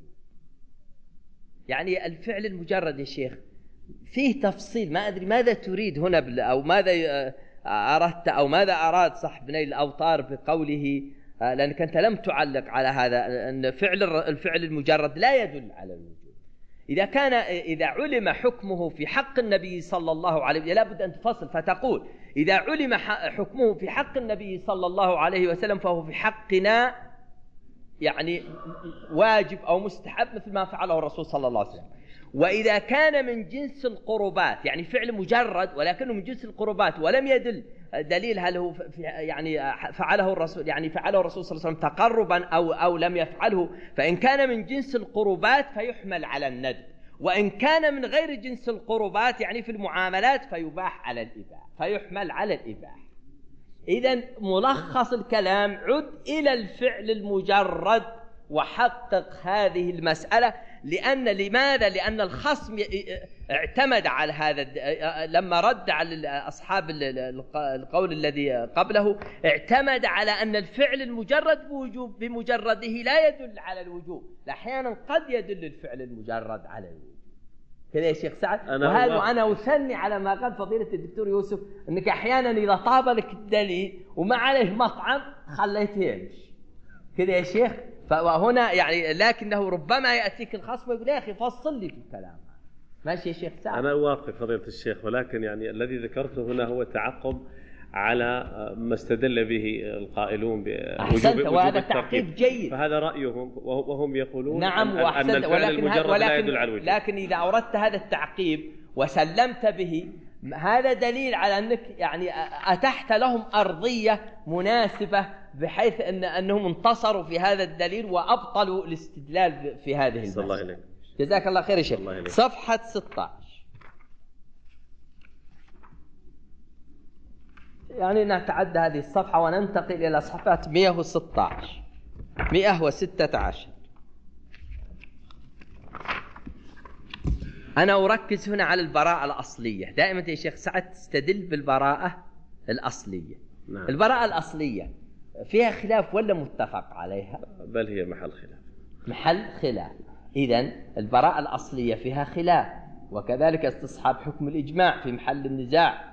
يعني الفعل المجرد يا شيخ فيه تفصيل، ما أدري ماذا تريد هنا أو ماذا أردت أو ماذا أراد صاحب نيل الأوطار بقوله، لأنك أنت لم تعلق على هذا أن فعل الفعل المجرد لا يدل على الوجوب. إذا كان إذا علم حكمه في حق النبي صلى الله عليه وسلم، لا بد أن تفصل فتقول إذا علم حكمه في حق النبي صلى الله عليه وسلم فهو في حقنا يعني واجب أو مستحب مثل ما فعله الرسول صلى الله عليه وسلم. وإذا كان من جنس القربات يعني فعل مجرد ولكنه من جنس القربات ولم يدل دليل هل هو يعني فعله الرسول يعني فعله الرسول صلى الله عليه وسلم تقربا أو أو لم يفعله، فإن كان من جنس القربات فيحمل على الندب، وإن كان من غير جنس القربات يعني في المعاملات فيباح على الإباحة فيحمل على الإباحة. إذن ملخص الكلام: عد إلى الفعل المجرد وحقق هذه المسألة. لأن لماذا؟ لأن الخصم اعتمد على هذا لما رد على أصحاب القول الذي قبله، اعتمد على أن الفعل المجرد بوجوب بمجرده لا يدل على الوجوب. أحيانا قد يدل الفعل المجرد على الوجوب. كذا يا شيخ سعد. وهذا وأنا أثني على ما قال فضيلة الدكتور يوسف أنك أحيانا إذا طاب لك الدليل وما عليه مطعم خليته يمشي كذا يا شيخ. فهنا يعني لكنه ربما يأتيك الخصم ويقول يا أخي فصل لي في الكلام. ماشي يا شيخ سعد. أنا أوافق فضيلة الشيخ، ولكن يعني الذي ذكرته هنا هو تعقب على ما استدل به القائلون بوجوب وهذا تعقيب جيد، فهذا رأيهم وهم يقولون نعم أن, أن الفعل ولكن المجرد ولكن لا يدل على الوجوب. لكن إذا أردت هذا التعقيب وسلمت به هذا دليل على أنك يعني أتحت لهم أرضية مناسبة بحيث أن أنهم انتصروا في هذا الدليل وأبطلوا الاستدلال في هذه المسألة. جزاك الله خير يا شيخ. صفحة ستة عشر يعني نتعدى هذه الصفحة وننتقل إلى صفحة مئة وستة عشر مئة وستة عشر. أنا أركز هنا على البراءة الأصلية. دائما يا شيخ سعد تستدل بالبراءة الأصلية. نعم. البراءة الأصلية فيها خلاف ولا متفق عليها؟ بل هي محل خلاف. محل خلاف. إذن البراءة الأصلية فيها خلاف، وكذلك استصحاب حكم الإجماع في محل النزاع.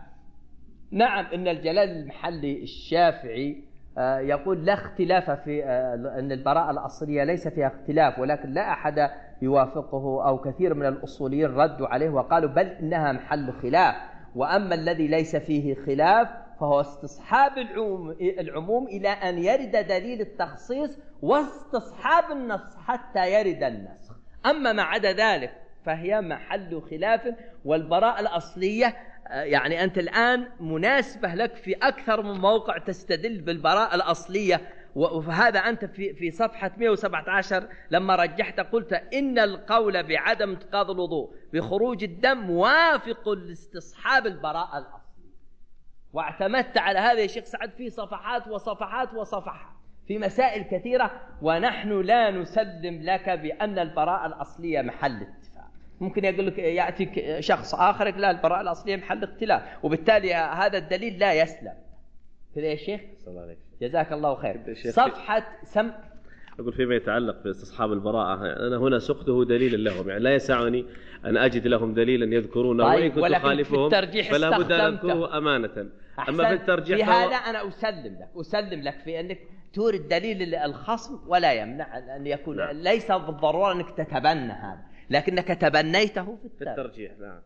نعم إن الجلال المحلي الشافعي يقول لا اختلاف في أن البراءة الأصلية ليس فيها اختلاف، ولكن لا أحد يوافقه أو كثير من الأصوليين ردوا عليه وقالوا بل إنها محل خلاف. وأما الذي ليس فيه خلاف فهو استصحاب العموم إلى أن يرد دليل التخصيص واستصحاب النص حتى يرد النسخ. أما ما عدا ذلك فهي محل خلاف. والبراءة الأصلية يعني أنت الآن مناسبة لك في أكثر من موقع تستدل بالبراءة الأصلية. وهذا أنت في في صفحة مئة وسبعة عشر لما رجحت قلت إن القول بعدم انتقاض الوضوء بخروج الدم موافق لاستصحاب البراءة الأصلية. واعتمدت على هذا يا شيخ سعد في صفحات وصفحات وصفحات في مسائل كثيرة، ونحن لا نسلم لك بأن البراءة الأصلية محل اتفاق. ممكن يقول لك يأتيك شخص آخر لا البراءة الأصلية محل اختلاف، وبالتالي هذا الدليل لا يسلم. كذا يا شيخ جزاك الله خير. صفحة سم أقول فيما يتعلق باستصحاب البراءة، أنا هنا سقته دليلا لهم، يعني لا يسعني أن أجد لهم دليلا يذكرونه. طيب وإن كنت خالفهم فلا بد أن أذكره أمانة. أما في الترجيح في هذا أنا أسلم لك أسلم لك في أنك تورد دليل الخصم ولا يمنع أن يكون. نعم. ليس بالضرورة أنك تتبنى هذا، لكنك تبنيته في الترجيح. نعم.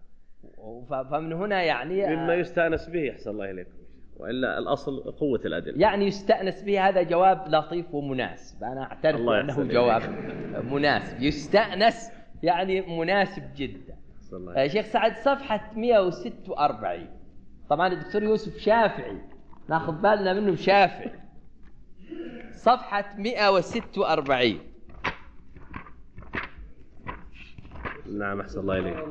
فمن هنا يعني مما يستأنس به أحسن الله إليكم، وإلا الأصل قوة الأدلة. يعني يستأنس به، هذا جواب لطيف ومناسب، أنا أعترف أنه جواب مناسب يستأنس، يعني مناسب جدا. يا شيخ سعد صفحة مئة وستة وأربعين. طبعا الدكتور يوسف شافعي ناخذ بالنا منه شافعي. صفحة مئة وستة وأربعين. نعم أحسن الله إليك.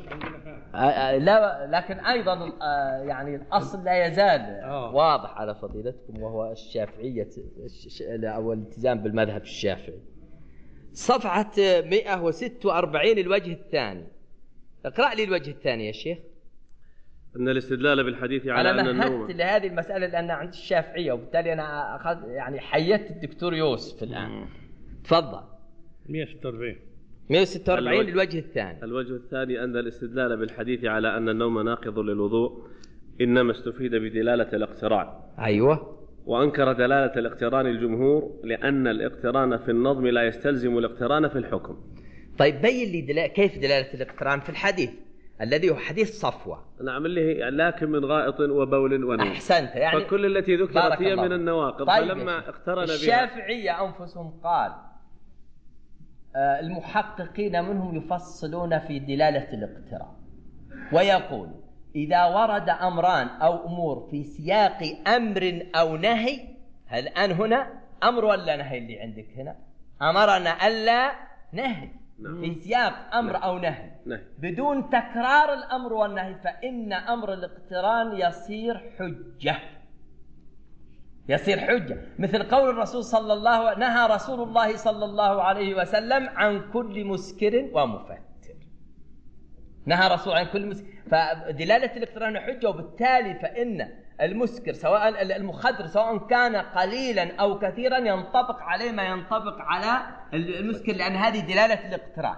لا لكن أيضا يعني الأصل لا يزال واضح على فضيلتكم، وهو الشافعية أو الالتزام بالمذهب الشافعي. صفحة مئة وستة وأربعين الوجه الثاني. اقرأ لي الوجه الثاني يا شيخ. أن الاستدلال بالحديث على أنا أن النوم. أنا مهدت لهذه المسألة لأنها عند الشافعية، وبالتالي أنا أخذ يعني حيت الدكتور يوسف الآن. تفضل. مئة وستة وأربعين. مئة وستة وأربعين الوجه, الوجه الثاني. الوجه الثاني أن الاستدلال بالحديث على أن النوم ناقض للوضوء إنما استفيد بدلالة الاقتران. أيوة. وأنكر دلالة الاقتران الجمهور لأن الاقتران في النظم لا يستلزم الاقتران في الحكم. طيب بين لي دلالة كيف دلالة الاقتران في الحديث الذي هو حديث صفوة. نعم اللي هي لكن من غائط وبول ونوم. أحسنت. يعني فكل التي ذكرت هي من النواقض. طيب فلما اقترن بها الشافعية أنفسهم قال آه المحققين منهم يفصلون في دلالة الاقتران ويقول إذا ورد أمران أو أمور في سياق أمر أو نهي، هل الآن هنا أمر ولا نهي اللي عندك هنا؟ أمرنا ألا نهي. نعم. في سياق أمر. نعم. أو نهي. نعم. بدون تكرار الأمر والنهي، فإن أمر الاقتران يصير حجة يصير حجة مثل قول الرسول صلى الله عليه نهى رسول الله صلى الله عليه وسلم عن كل مسكر ومفتر. نهى رسول عن كل مسكر، فدلالة الاقتران حجة، وبالتالي فإن المسكر سواء المخدر سواء كان قليلا أو كثيرا ينطبق عليه ما ينطبق على المسكر، لأن هذه دلالة الاقتران.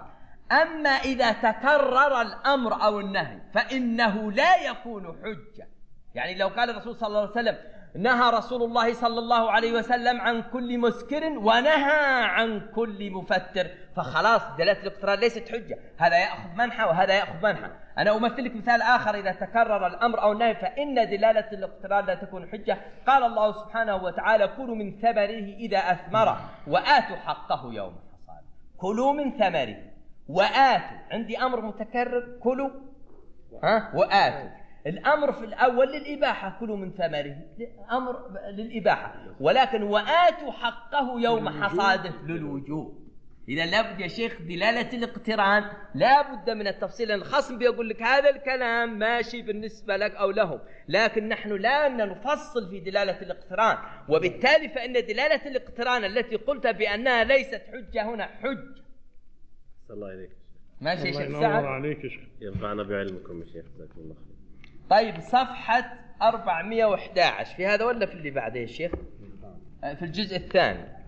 أما إذا تكرر الأمر أو النهي فإنه لا يكون حجة. يعني لو قال الرسول صلى الله عليه وسلم نهى رسول الله صلى الله عليه وسلم عن كل مسكر ونهى عن كل مفتر، فخلاص دلالة الاقتران ليست حجة، هذا يأخذ منحة وهذا يأخذ منحة. أنا أمثل لك مثال آخر: إذا تكرر الأمر أو النهي فإن دلالة الاقتران لا تكون حجة. قال الله سبحانه وتعالى: كلوا من ثمره إذا أثمر وآتوا حقه يوم حصاده. كلوا من ثمره وآتوا، عندي أمر متكرر كلوا ها وآتوا. الأمر في الأول للإباحة، كلوا من ثمره، أمر للإباحة، ولكن وآتوا حقه يوم حصاده للوجوب. إذا لابد يا شيخ دلالة الاقتران لابد من التفصيل. الخصم بيقول لك هذا الكلام ماشي بالنسبة لك أو لهم، لكن نحن لا نفصل في دلالة الاقتران، وبالتالي فإن دلالة الاقتران التي قلت بأنها ليست حجة هنا حجة. الله عليك ماشي يا شيخ الله سعد؟ ينور عليك يا شيخ. ينفعنا بعلمكم يا شيخ، جزاكم الله خير. طيب صفحة أربعمائة وأحد عشر في هذا ولا في اللي بعده يا شيخ؟ في الجزء الثاني.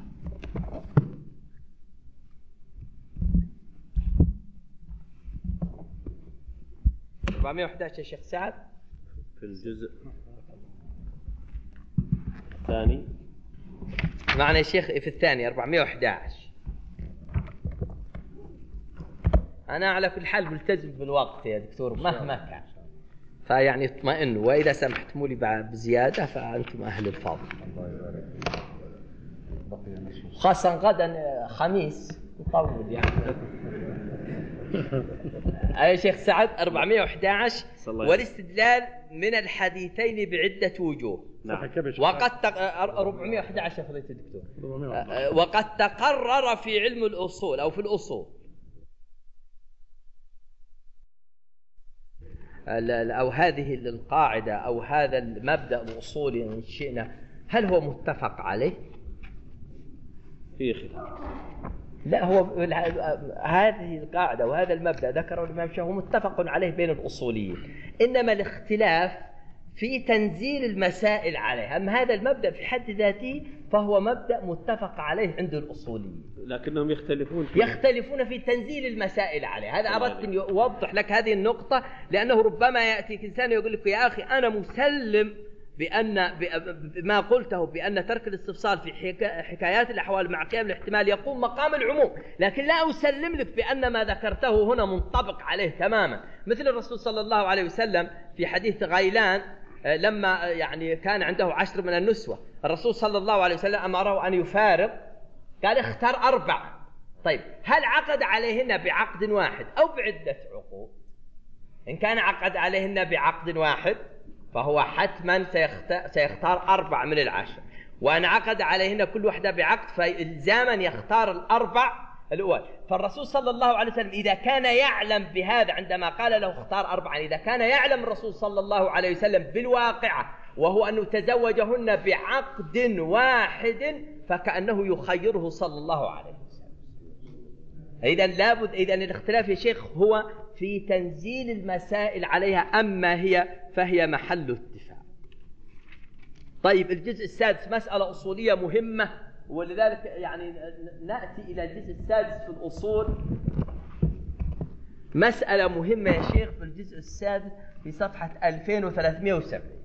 أربعمائة وأحد عشر يا شيخ سعد في الجزء الثاني. معنا يا شيخ في الثاني أربعمائة وأحد عشر. أنا على كل حال ملتزم بالوقت يا دكتور مهما كان، فيعني اطمئنوا، وإذا سمحتموا لي بزيادة فأنتم أهل الفضل. خاصة غدا خميس نطول يعني. يا شيخ سعد أربعمائة وأحد عشر. والاستدلال من الحديثين بعدة وجوه. نعم. وقد تق... أربعمائة وأحد عشر فضيلة الدكتور. وقد تقرر في علم الأصول أو في الأصول أو هذه القاعدة أو هذا المبدأ الأصولي إن شئنا، هل هو متفق عليه؟ في خلاف. لا، هو هذه القاعدة وهذا المبدأ ذكره الإمام الشافعي متفق عليه بين الأصوليين، إنما الاختلاف في تنزيل المسائل عليه. أما هذا المبدأ في حد ذاته فهو مبدأ متفق عليه عند الأصوليين، لكنهم يختلفون فيه. يختلفون في تنزيل المسائل عليه. هذا أردت أن أوضح لك هذه النقطة، لأنه ربما يأتيك إنسان يقول لك يا أخي أنا مسلم بأن ما قلته بأن ترك الاستفصال في حكايات الأحوال مع قيام الاحتمال يقوم مقام العموم، لكن لا أسلم لك بأن ما ذكرته هنا منطبق عليه تماما. مثل الرسول صلى الله عليه وسلم في حديث غيلان لما يعني كان عنده عشر من النسوة، الرسول صلى الله عليه وسلم أمره أن يفارق، قال اختار أربع. طيب هل عقد عليهن بعقد واحد أو بعدة عقود؟ إن كان عقد عليهن بعقد واحد فهو حتما سيختار أربع من العشر، وأن عقد عليهن كل واحدة بعقد فإلزاما يختار الأربع الأول. فالرسول صلى الله عليه وسلم إذا كان يعلم بهذا عندما قال له اختار أربعا، إذا كان يعلم الرسول صلى الله عليه وسلم بالواقعة وهو أنه تزوجهن بعقد واحد فكأنه يخيره صلى الله عليه وسلم. إذن لابد، إذن الاختلاف يا شيخ هو في تنزيل المسائل عليها، أما هي فهي محل اتفاق. طيب الجزء السادس مسألة أصولية مهمة، ولذلك يعني نأتي إلى الجزء السادس في الأصول. مسألة مهمة يا شيخ في الجزء السادس في صفحة ألفين وثلاثمائة وسبعين.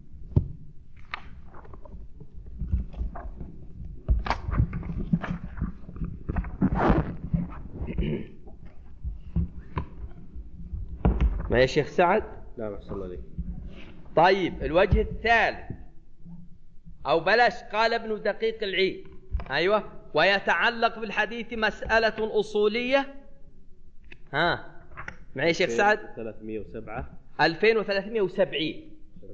ما يا شيخ سعد؟ لا ما صلى عليك. طيب الوجه الثالث أو بلاش، قال ابن دقيق العيد أيوة ويتعلق بالحديث مسألة أصولية. ها معي يا شيخ سعد؟ ثلاثمائة وسبعة ألفين وثلاثمائة وسبعين.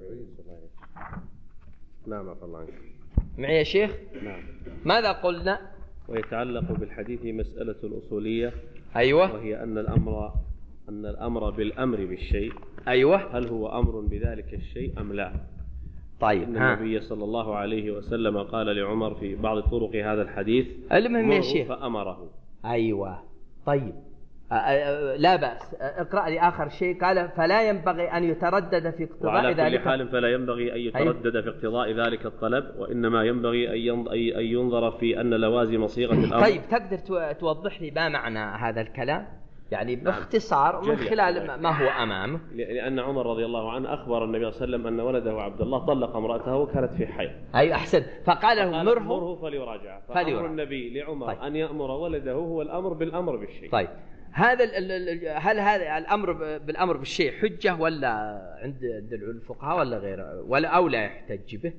نعم عفى الله عنك. معي يا شيخ؟ نعم. ماذا قلنا؟ ويتعلق بالحديث مسألة الأصولية. أيوة. وهي أن الأمر أن الأمر بالأمر بالشيء. أيوة. هل هو أمر بذلك الشيء أم لا؟ طيب إن النبي صلى الله عليه وسلم قال لعمر في بعض طرق هذا الحديث المهم يا شيخ فأمره. أيوة. طيب لا بأس. اقرأ لي آخر شيء. قال فلا ينبغي أن يتردد في اقتضاء ذلك. وعلى كل حال فلا ينبغي أن يتردد في اقتضاء ذلك الطلب، وإنما ينبغي أن ينظر في أن لوازم صيغة الأمر. طيب تقدر توضح لي ما معنى هذا الكلام يعني باختصار من خلال ما هو أمامه؟ لأن عمر رضي الله عنه أخبر النبي صلى الله عليه وسلم أن ولده عبد الله طلق امرأته وكانت في حي. أي أحسن. فقال له مره, مره فليراجع. فأمر النبي لعمر طيب. أن يأمر ولده هو الأمر بالأمر بالشيء. طيب هذا هل هذا الأمر بالأمر بالشيء حجة ولا عند الفقهاء ولا غيره ولا أو لا يحتج به؟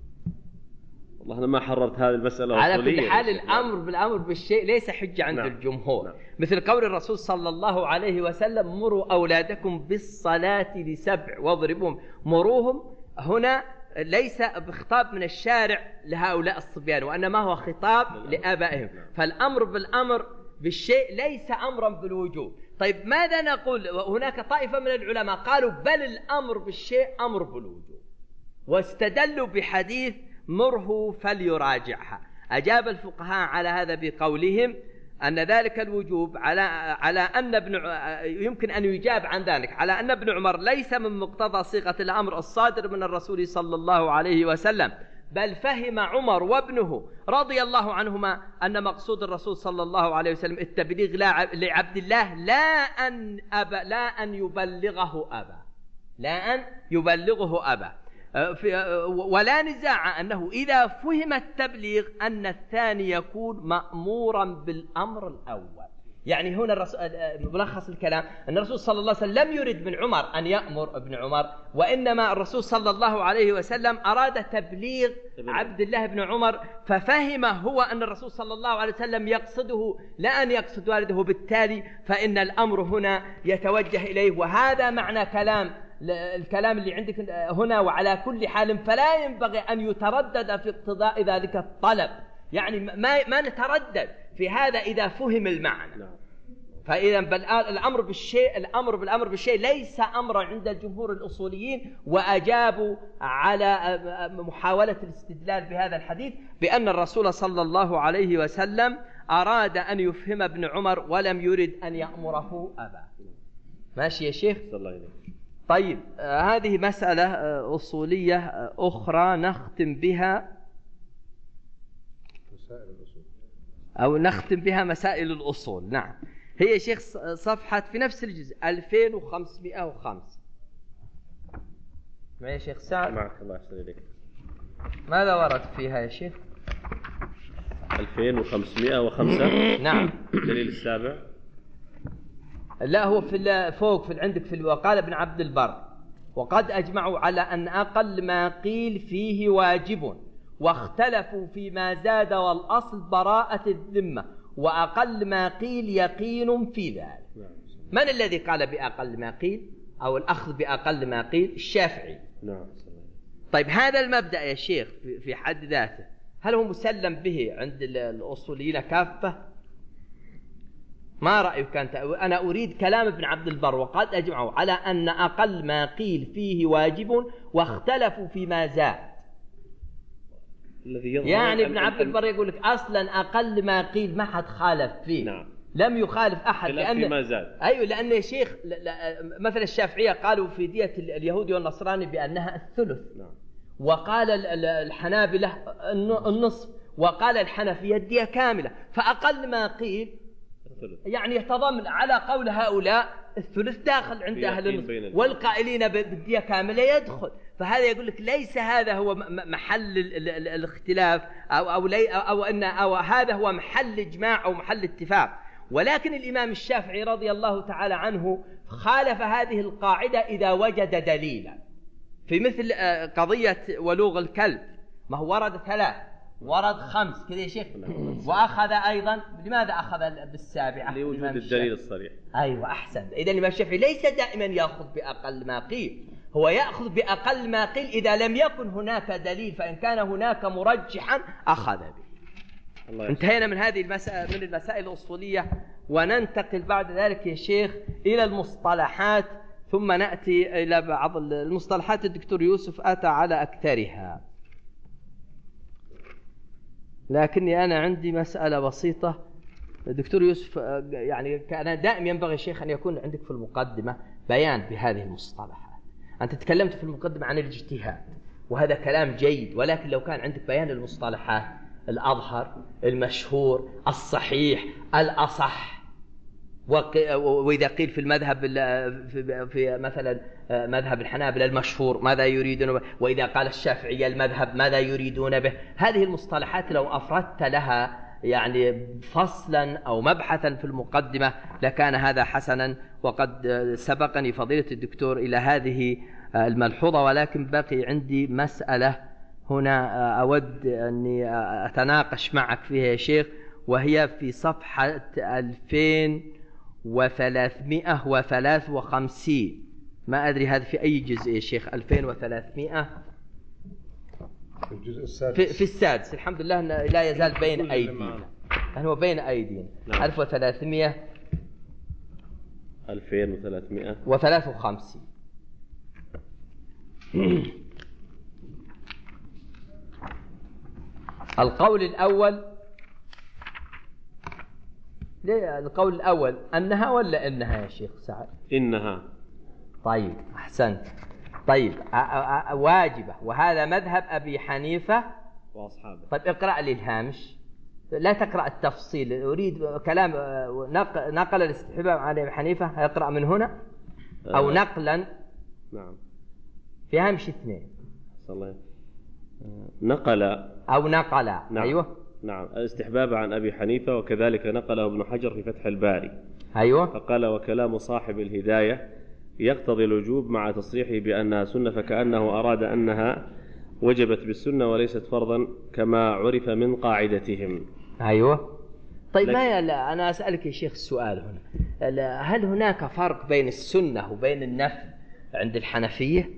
والله أنا ما حررت هذه المسألة على كل حال الأمر بالأمر بالشيء ليس حجة عند نعم. الجمهور نعم. مثل قول الرسول صلى الله عليه وسلم مروا أولادكم بالصلاة لسبع واضربوهم. مروهم هنا ليس بخطاب من الشارع لهؤلاء الصبيان، وإنما هو خطاب لآبائهم. فالأمر بالأمر بالشيء ليس أمرا بالوجوب. طيب ماذا نقول؟ هناك طائفة من العلماء قالوا بل الأمر بالشيء أمر بالوجوب، واستدلوا بحديث مره فليراجعها. أجاب الفقهاء على هذا بقولهم أن ذلك الوجوب على على أن ابن يمكن أن يجاب عن ذلك على أن ابن عمر ليس من مقتضى صيغة الأمر الصادر من الرسول صلى الله عليه وسلم، بل فهم عمر وابنه رضي الله عنهما أن مقصود الرسول صلى الله عليه وسلم التبليغ لعبد الله لا أن أبا لا أن يبلغه أبا لا أن يبلغه أبا ولا نزاع أنه إذا فهم التبليغ أن الثاني يكون مأمورا بالأمر الأول. يعني هنا الرسول ملخص الكلام أن الرسول صلى الله عليه وسلم لم يرد من عمر أن يأمر ابن عمر، وإنما الرسول صلى الله عليه وسلم أراد تبليغ عبد الله بن عمر، ففهم هو أن الرسول صلى الله عليه وسلم يقصده لا أن يقصد والده، بالتالي فإن الأمر هنا يتوجه إليه. وهذا معنى كلام الكلام اللي عندك هنا. وعلى كل حال فلا ينبغي أن يتردد في اقتضاء ذلك الطلب، يعني ما ما نتردد في هذا إذا فهم المعنى. فإذا الأمر بالشيء الأمر بالأمر بالشيء ليس أمرا عند الجمهور الأصوليين، وأجابوا على محاولة الاستدلال بهذا الحديث بأن الرسول صلى الله عليه وسلم أراد أن يفهم ابن عمر ولم يرد أن يأمره أبا. ماشي يا شيخ؟ طيب آه هذه مسألة آه أصولية آه أخرى نختم بها مسائل الأصول أو نختم بها مسائل الأصول. نعم هي شيخ صفحة في نفس الجزء ألفين وخمسمائة وخمسة. معي يا شيخ سعد؟ معك الله يحسن إليك. ماذا ورد فيها يا شيخ؟ ألفين وخمسمائة وخمسة. نعم. الدليل السابع. لا هو في فوق في عندك في وقال ابن عبد البر وقد أجمعوا على أن أقل ما قيل فيه واجب، واختلفوا فيما زاد، والأصل براءة الذمة، وأقل ما قيل يقين في ذلك. من الذي قال بأقل ما قيل أو الأخذ بأقل ما قيل؟ الشافعي. نعم. طيب هذا المبدأ يا شيخ في حد ذاته هل هو مسلم به عند الأصوليين كافة؟ ما رأيك أنت؟ أنا أريد كلام ابن عبد البر وقد أجمعوا على أن أقل ما قيل فيه واجب، واختلفوا فيما زاد. يعني ابن عبد البر يقول لك أصلا أقل ما قيل ما حد خالف فيه. نعم. لم يخالف أحد لأن فيما زاد. أيوة لأن يا شيخ مثل الشافعية قالوا في دية اليهودي والنصراني بأنها الثلث. نعم. وقال الحنابلة النصف، وقال الحنفية الدية كاملة. فأقل ما قيل يعني يتضمن على قول هؤلاء الثلث داخل عند أهل النصف، والقائلين بالدية كاملة يدخل. فهذا يقول لك ليس هذا هو محل الاختلاف أو أو, لي أو أن أو هذا هو محل إجماع أو محل اتفاق. ولكن الإمام الشافعي رضي الله تعالى عنه خالف هذه القاعدة إذا وجد دليلا في مثل قضية ولوغ الكلب. ما هو ورد ثلاث ورد خمس كذا يا شيخ، وأخذ أيضا. لماذا أخذ بالسابعة؟ لوجود الدليل الصريح. أيوة أحسن. إذا الإمام الشافعي ليس دائما يأخذ بأقل ما قيل، هو يأخذ بأقل ما قيل إذا لم يكن هناك دليل، فإن كان هناك مرجحا أخذ به. انتهينا من هذه المسألة من المسائل الأصولية، وننتقل بعد ذلك يا شيخ إلى المصطلحات، ثم نأتي إلى بعض المصطلحات الدكتور يوسف أتى على أكثرها. لكني أنا عندي مسألة بسيطة دكتور يوسف يعني كان دائما ينبغي يا شيخ أن يكون عندك في المقدمة بيان بهذه المصطلحات. أنت تكلمت في المقدمة عن الاجتهاد وهذا كلام جيد، ولكن لو كان عندك بيان المصطلحات الأظهر المشهور الصحيح الأصح، وإذا قيل في المذهب في مثلا مذهب الحنابلة المشهور ماذا يريدون، وإذا قال الشافعية المذهب ماذا يريدون به، هذه المصطلحات لو أفردت لها يعني فصلا أو مبحثا في المقدمة لكان هذا حسنا. وقد سبقني فضيلة الدكتور إلى هذه الملحوظة، ولكن بقي عندي مسألة هنا أود أني أتناقش معك فيها يا شيخ، وهي في صفحة ألفين وثلاثمائة وثلاثة وخمسين. ما أدري هذا في أي جزء يا شيخ؟ ألفين وثلاثمائة في الجزء السادس. في, في السادس. الحمد لله أنه لا يزال بين أيدينا، هو بين أيدينا. نعم. ألف وثلاثمائة ألفين وثلاثمائة وثلاثة وخمسين. القول الأول، ليه القول الأول أنها ولا إنها يا شيخ سعد؟ إنها. طيب أحسنت. طيب واجبة، وهذا مذهب أبي حنيفة وأصحابه. طيب اقرأ لي الهامش، لا تقرأ التفصيل، أريد كلام نقل الاستحباب عن أبي حنيفة، يقرأ من هنا أو نقلا. نعم. في هامش اثنين. صلى نقل أو نقل. نعم. أيوة. نعم. الاستحباب عن أبي حنيفة، وكذلك نقله ابن حجر في فتح الباري. أيوة. فقال وكلام صاحب الهداية يقتضي الوجوب مع تصريحه بأنها سنة، فكأنه أراد أنها وجبت بالسنة وليست فرضا كما عرف من قاعدتهم. أيوة. طيب لك... ما يلا أنا أسألك يا شيخ السؤال هنا، هل هناك فرق بين السنة وبين النفل عند الحنفية؟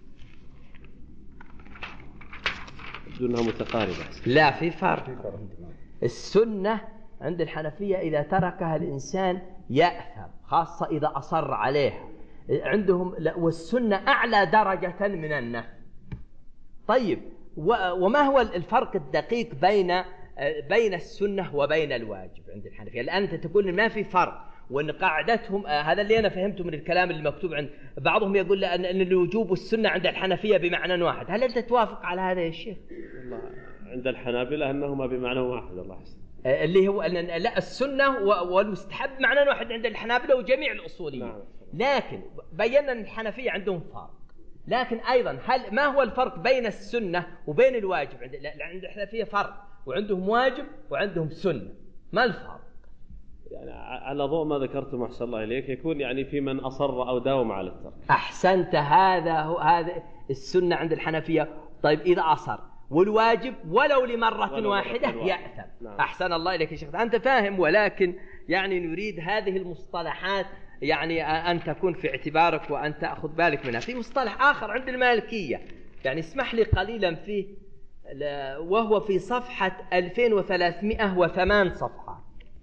دونها متقاربة. لا، في فرق. السنة عند الحنفية إذا تركها الإنسان يأثم، خاصة إذا أصر عليها عندهم، والسنة أعلى درجة من النفل. طيب وما هو الفرق الدقيق بين بين السنة وبين الواجب عند الحنفية؟ الآن أنت تقول ما في فرق، وأن قاعدتهم هذا اللي أنا فهمته من الكلام اللي مكتوب عند بعضهم، يقول أن الوجوب والسنة عند الحنفية بمعنى واحد. هل أنت توافق على هذا يا شيخ؟ والله عند الحنابلة أنهما بمعنى واحد. الله يحسن. اللي هو أن لا، السنة والمستحب معنى واحد عند الحنابلة وجميع الأصوليين. نعم. لكن بينا أن الحنفية عندهم فرق. لكن أيضا هل ما هو الفرق بين السنة وبين الواجب؟ عند عند الحنفية فرق، وعندهم واجب وعندهم سنة. ما الفرق؟ يعني على ضوء ما ذكرت ما أحسن الله إليك، يكون يعني في من أصر أو داوم على الترك. أحسنت. هذا هو هذا السنة عند الحنفية. طيب إذا أصر، والواجب ولو لمرة ولو واحدة يأثم. نعم. أحسن الله إليك يا شيخ، أنت فاهم، ولكن يعني نريد هذه المصطلحات يعني أن تكون في اعتبارك وأن تأخذ بالك منها. في مصطلح آخر عند المالكية، يعني اسمح لي قليلا فيه، وهو في صفحة ألفين وثلاثمائة وثمانية صفحات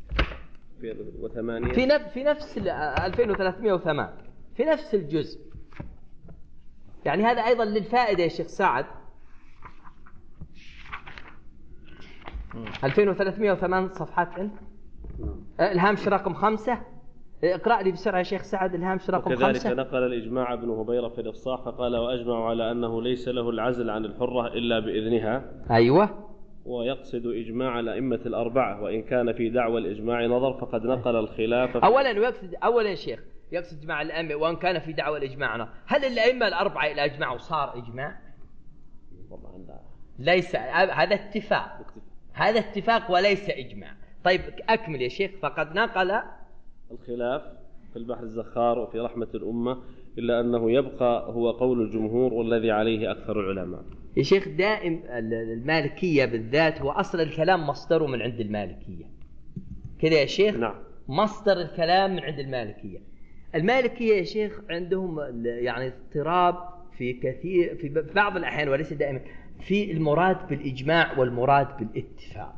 في نفس في نفس ألفين وثلاثمائة وثمانية في نفس الجزء. يعني هذا أيضا للفائدة يا شيخ سعد. ألفين وثلاثمائة وثمانية صفحات عند الهامش رقم خمسة. اقرأ لي بسرعة يا شيخ سعد الهامش رقم خمسة. وكذلك نقل الإجماع ابن هبيرة في الإفصاح فقال وأجمع على أنه ليس له العزل عن الحرة إلا بإذنها. أيوة. ويقصد إجماع الأئمة الأربعة، وإن كان في دعوى الإجماع نظر فقد نقل الخلاف. أولا يقصد أولا شيخ يقصد إجماع الأئمة، وإن كان في دعوى الإجماع نظر. هل الأئمة الأربعة إلى أجمعوا صار إجماع؟ طبعا لا. ليس، هذا اتفاق. هذا اتفاق وليس إجماع. طيب أكمل يا شيخ. فقد نقل الخلاف في البحر الزخار وفي رحمة الأمة، إلا أنه يبقى هو قول الجمهور والذي عليه أكثر العلماء. يا شيخ دائم المالكية بالذات هو أصل الكلام مصدره من عند المالكية كذا يا شيخ. نعم. مصدر الكلام من عند المالكية. المالكية يا شيخ عندهم يعني اضطراب في كثير في بعض الأحيان وليس دائما في المراد بالإجماع والمراد بالاتفاق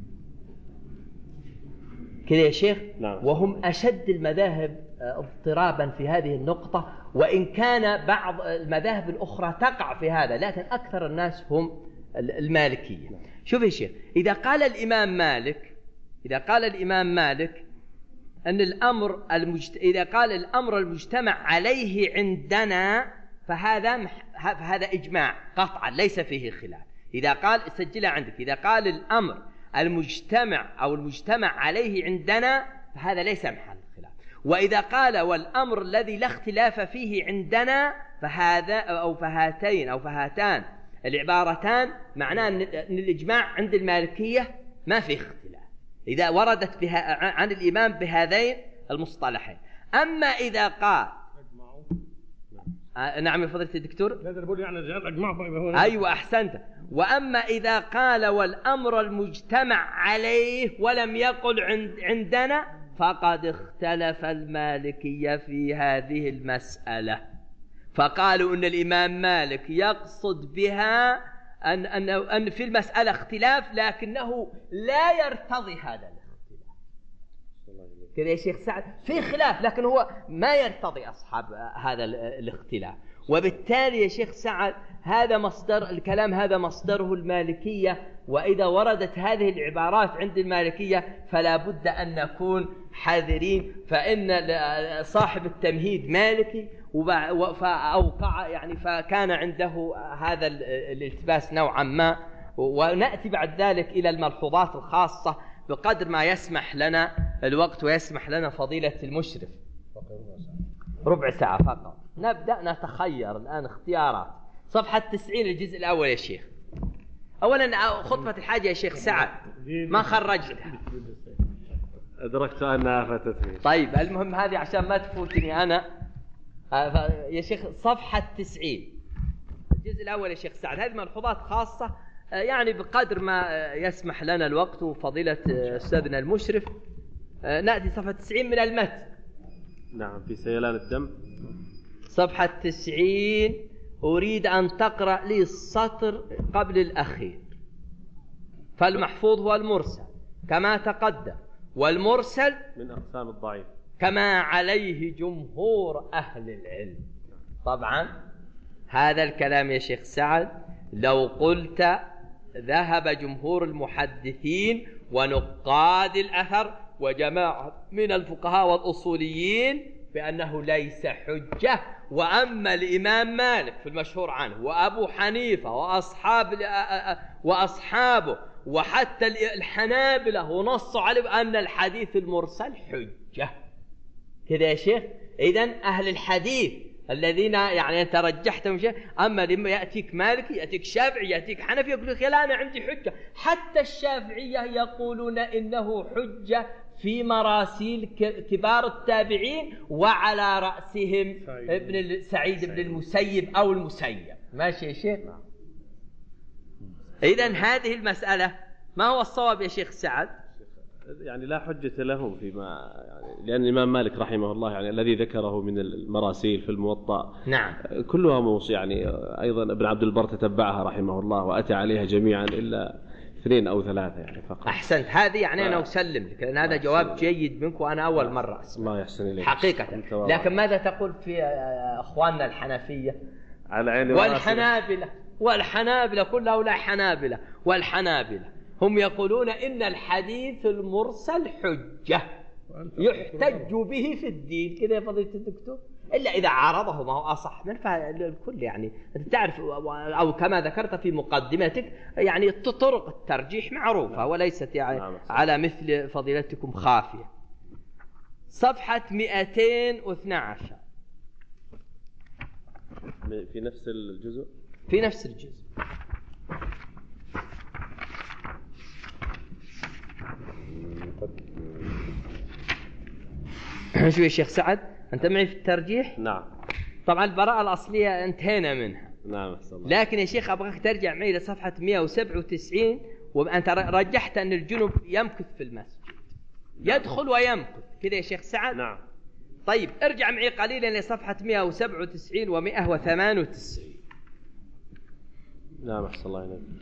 كذا يا شيخ. نعم. وهم أشد المذاهب اضطرابا في هذه النقطة، وإن كان بعض المذاهب الأخرى تقع في هذا، لكن أكثر الناس هم المالكية. نعم. شوف يا شيخ، إذا قال الإمام مالك إذا قال الإمام مالك أن الأمر المجت... إذا قال الأمر المجتمع عليه عندنا فهذا مح... فهذا إجماع قطعا ليس فيه خلاف. إذا قال سجلها عندك، إذا قال الأمر المجتمع أو المجتمع عليه عندنا فهذا ليس محل خلاف. وإذا قال والأمر الذي لا اختلاف فيه عندنا فهذا أو فهاتين أو فهاتان العبارتان معناه أن الإجماع عند المالكية ما فيه اختلاف إذا وردت بها عن الإمام بهذين المصطلحين. أما إذا قال آه نعم يا فضيلة الدكتور، لا ده بقول يعني أجمعوا. أيوة أحسنت. وأما إذا قال والأمر المجتمع عليه ولم يقل عند عندنا فقد اختلف المالكية في هذه المسألة، فقالوا أن الإمام مالك يقصد بها أن, أن, أن في المسألة اختلاف لكنه لا يرتضي هذا الاختلاف. كذا يا شيخ سعد في خلاف لكن هو ما يرتضي أصحاب هذا الاختلاف. وبالتالي يا شيخ سعد هذا مصدر الكلام، هذا مصدره المالكية. وإذا وردت هذه العبارات عند المالكية فلا بد أن نكون حذرين، فإن صاحب التمهيد مالكي فأوقع يعني فكان عنده هذا الالتباس نوعا ما. ونأتي بعد ذلك إلى الملحوظات الخاصة بقدر ما يسمح لنا الوقت ويسمح لنا فضيلة المشرف. ربع ساعة فقط. نبدأ نتخير الآن اختيارات. صفحة تسعين الجزء الأول يا شيخ. أولا خطبة الحاجة يا شيخ سعد ما خرجتها، أدركت أنها فاتتني. طيب المهم هذه عشان ما تفوتني أنا يا شيخ. صفحة تسعين الجزء الأول يا شيخ سعد. هذه ملحوظات خاصة يعني بقدر ما يسمح لنا الوقت وفضيلة أستاذنا المشرف. نأتي صفحة تسعين من المتن. نعم في سيلان الدم. صفحة تسعين أريد أن تقرأ لي السطر قبل الأخير. فالمحفوظ هو المرسل كما تقدم، والمرسل من أقسام الضعيف كما عليه جمهور أهل العلم. طبعا هذا الكلام يا شيخ سعد لو قلت ذهب جمهور المحدثين ونقاد الأثر وجماعة من الفقهاء والأصوليين بأنه ليس حجة، وأما الإمام مالك في المشهور عنه وأبو حنيفة وأصحاب وأصحابه وحتى الحنابلة ونصوا عليه أن الحديث المرسل حجة. كذا يا شيخ. إذن أهل الحديث الذين يعني أنت رجحتهم شيء، أما لما يأتيك مالكي يأتيك شافعي يأتيك حنفي يقول لك لا أنا عندي حجة. حتى الشافعية يقولون إنه حجة في مراسيل كبار التابعين وعلى رأسهم ابن سعيد بن المسيب أو المسيب. ماشي يا شيخ. إذن هذه المسألة ما هو الصواب يا شيخ سعد؟ يعني لا حجة له فيما يعني لأن الإمام مالك رحمه الله يعني الذي ذكره من المراسيل في الموطأ نعم كلها موصي يعني أيضا ابن عبد البر تتبعها رحمه الله وأتى عليها جميعا إلا اثنين أو ثلاثة يعني فقط. أحسنت. هذه يعني أنا أسلم لك لأن هذا جواب جيد منك وأنا أول مرة أسمع. الله يحسن إليك حقيقة. لكن ماذا تقول في أخواننا الحنفية على عين والحنابلة والحنابلة كل هؤلاء حنابلة والحنابلة هم يقولون إن الحديث المرسل حجة يحتج به في الدين. كذا يا فضيلة الدكتور إلا إذا عارضه ما هو أصح من فالكل يعني أنت تعرف أو كما ذكرت في مقدمتك يعني طرق الترجيح معروفة وليست يعني على مثل فضيلتكم خافية. صفحة مئتين واثنى عشر في نفس الجزء في نفس الجزء. شو يا شيخ سعد أنت معي في الترجيح؟ نعم. طبعا البراءة الأصلية انتهينا منها. نعم. لكن يا شيخ أبغاك ترجع معي لصفحة مئة وسبعة وتسعين وأنت رجحت أن الجنوب يمكث في المسجد. نعم. يدخل ويمكث كذا يا شيخ سعد. نعم. طيب ارجع معي قليلا لصفحة مئة وسبعة وتسعين ومئة وثمانية وتسعين. نعم أحسن الله إليك.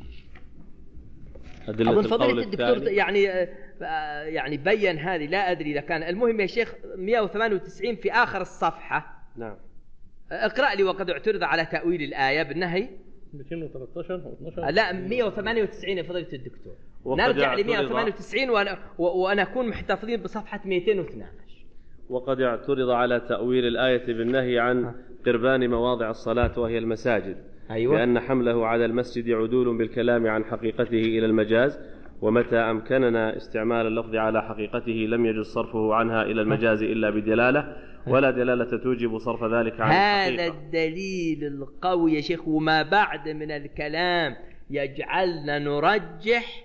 أظن فضيلة الدكتور يعني يعني بين هذه لا أدري إذا كان المهم يا شيخ مئة وثمانية وتسعين في آخر الصفحة. نعم. اقرأ لي وقد اعترض على تأويل الآية بالنهي مئتين وثلاثة عشر أو اثني عشر لا مئة وثمانية وتسعين يا فضيلة الدكتور. وقد نرجع ل اعترض- مئة وثمانية وتسعين وأنا وأنا أكون محتفظين بصفحة مئتين واثني عشر. وقد اعترض على تأويل الآية بالنهي عن قربان مواضع الصلاة وهي المساجد، أيوة. لأن حمله على المسجد عدول بالكلام عن حقيقته إلى المجاز، ومتى أمكننا استعمال اللفظ على حقيقته لم يجوز صرفه عنها إلى المجاز إلا بدلالة، ولا دلالة توجب صرف ذلك عن هذا الحقيقة. الدليل القوي يا شيخ، وما بعد من الكلام يجعلنا نرجح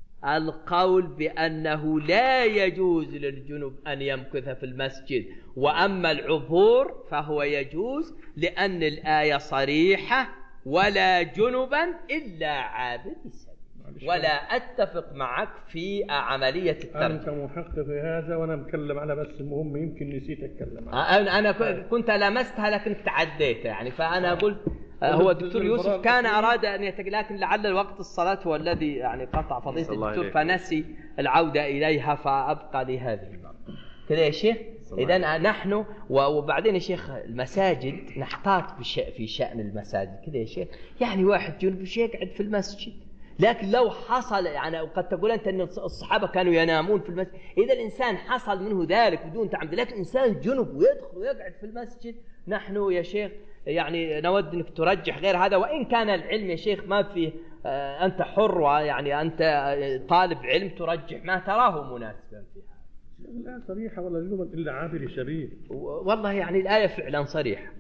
القول بأنه لا يجوز للجنب أن يمكث في المسجد، وأما العبور فهو يجوز لأن الآية صريحة ولا جنبا إلا عابر السبيل. ولا أتفق معك في عملية الترجمة. أنت محق في هذا وأنا مكلم على بس المهم، يمكن نسيت أتكلم عنه. أنا أنا كنت لمستها لكن تعديت يعني، فأنا قلت هو الدكتور يوسف كان أراد أن يتكلم، لكن لعل الوقت الصلاة هو الذي يعني قطع فضيلة الدكتور فنسي العودة إليها، فأبقى لهذه المرة كذا يا شيخ. إذا نحن وبعدين يا شيخ المساجد نحتاط في شأن المساجد كذا يا شيخ، يعني واحد جنب يقعد في المسجد، لكن لو حصل يعني قد تقول أنت أن الصحابة كانوا ينامون في المسجد، إذا الإنسان حصل منه ذلك بدون تعمد، لكن إنسان جنب ويدخل ويقعد في المسجد، نحن يا شيخ يعني نود أنك ترجح غير هذا. وإن كان العلم يا شيخ ما فيه آه أنت حر، يعني أنت طالب علم ترجح ما تراه مناسبا في هذا. لا صريحة ولا جنبا إلا عابر سبيل. والله يعني الآية فعلا صريحة.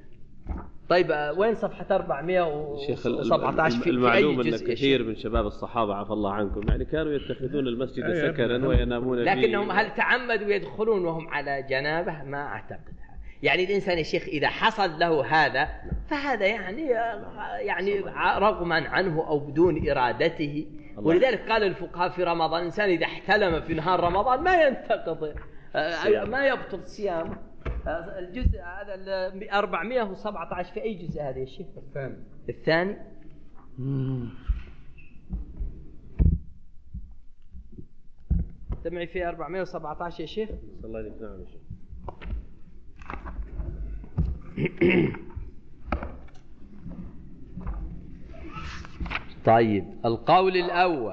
طيب وين صفحة أربعمئة وسبعة عشر؟ في المعلوم أن كثير من شباب الصحابة عفى الله عنكم يعني كانوا يتخذون المسجد سكنا وينامون فيه، لكنهم هل تعمدوا يدخلون وهم على جنابه؟ ما أعتقد. يعني الإنسان يا شيخ إذا حصل له هذا فهذا يعني يعني رغما عنه أو بدون إرادته. ولذلك قال الفقهاء في رمضان الإنسان إذا احتلم في نهار رمضان ما ينتقض ما يبطل صيامه. الجزء هذا أربعمئة وسبعة عشر في أي جزء هذا يا شيخ؟ الثاني. الثاني. تمعي في أربعمئة وسبعة عشر يا شيخ؟ الله عليك. نعم يا شيخ. طيب القول الأول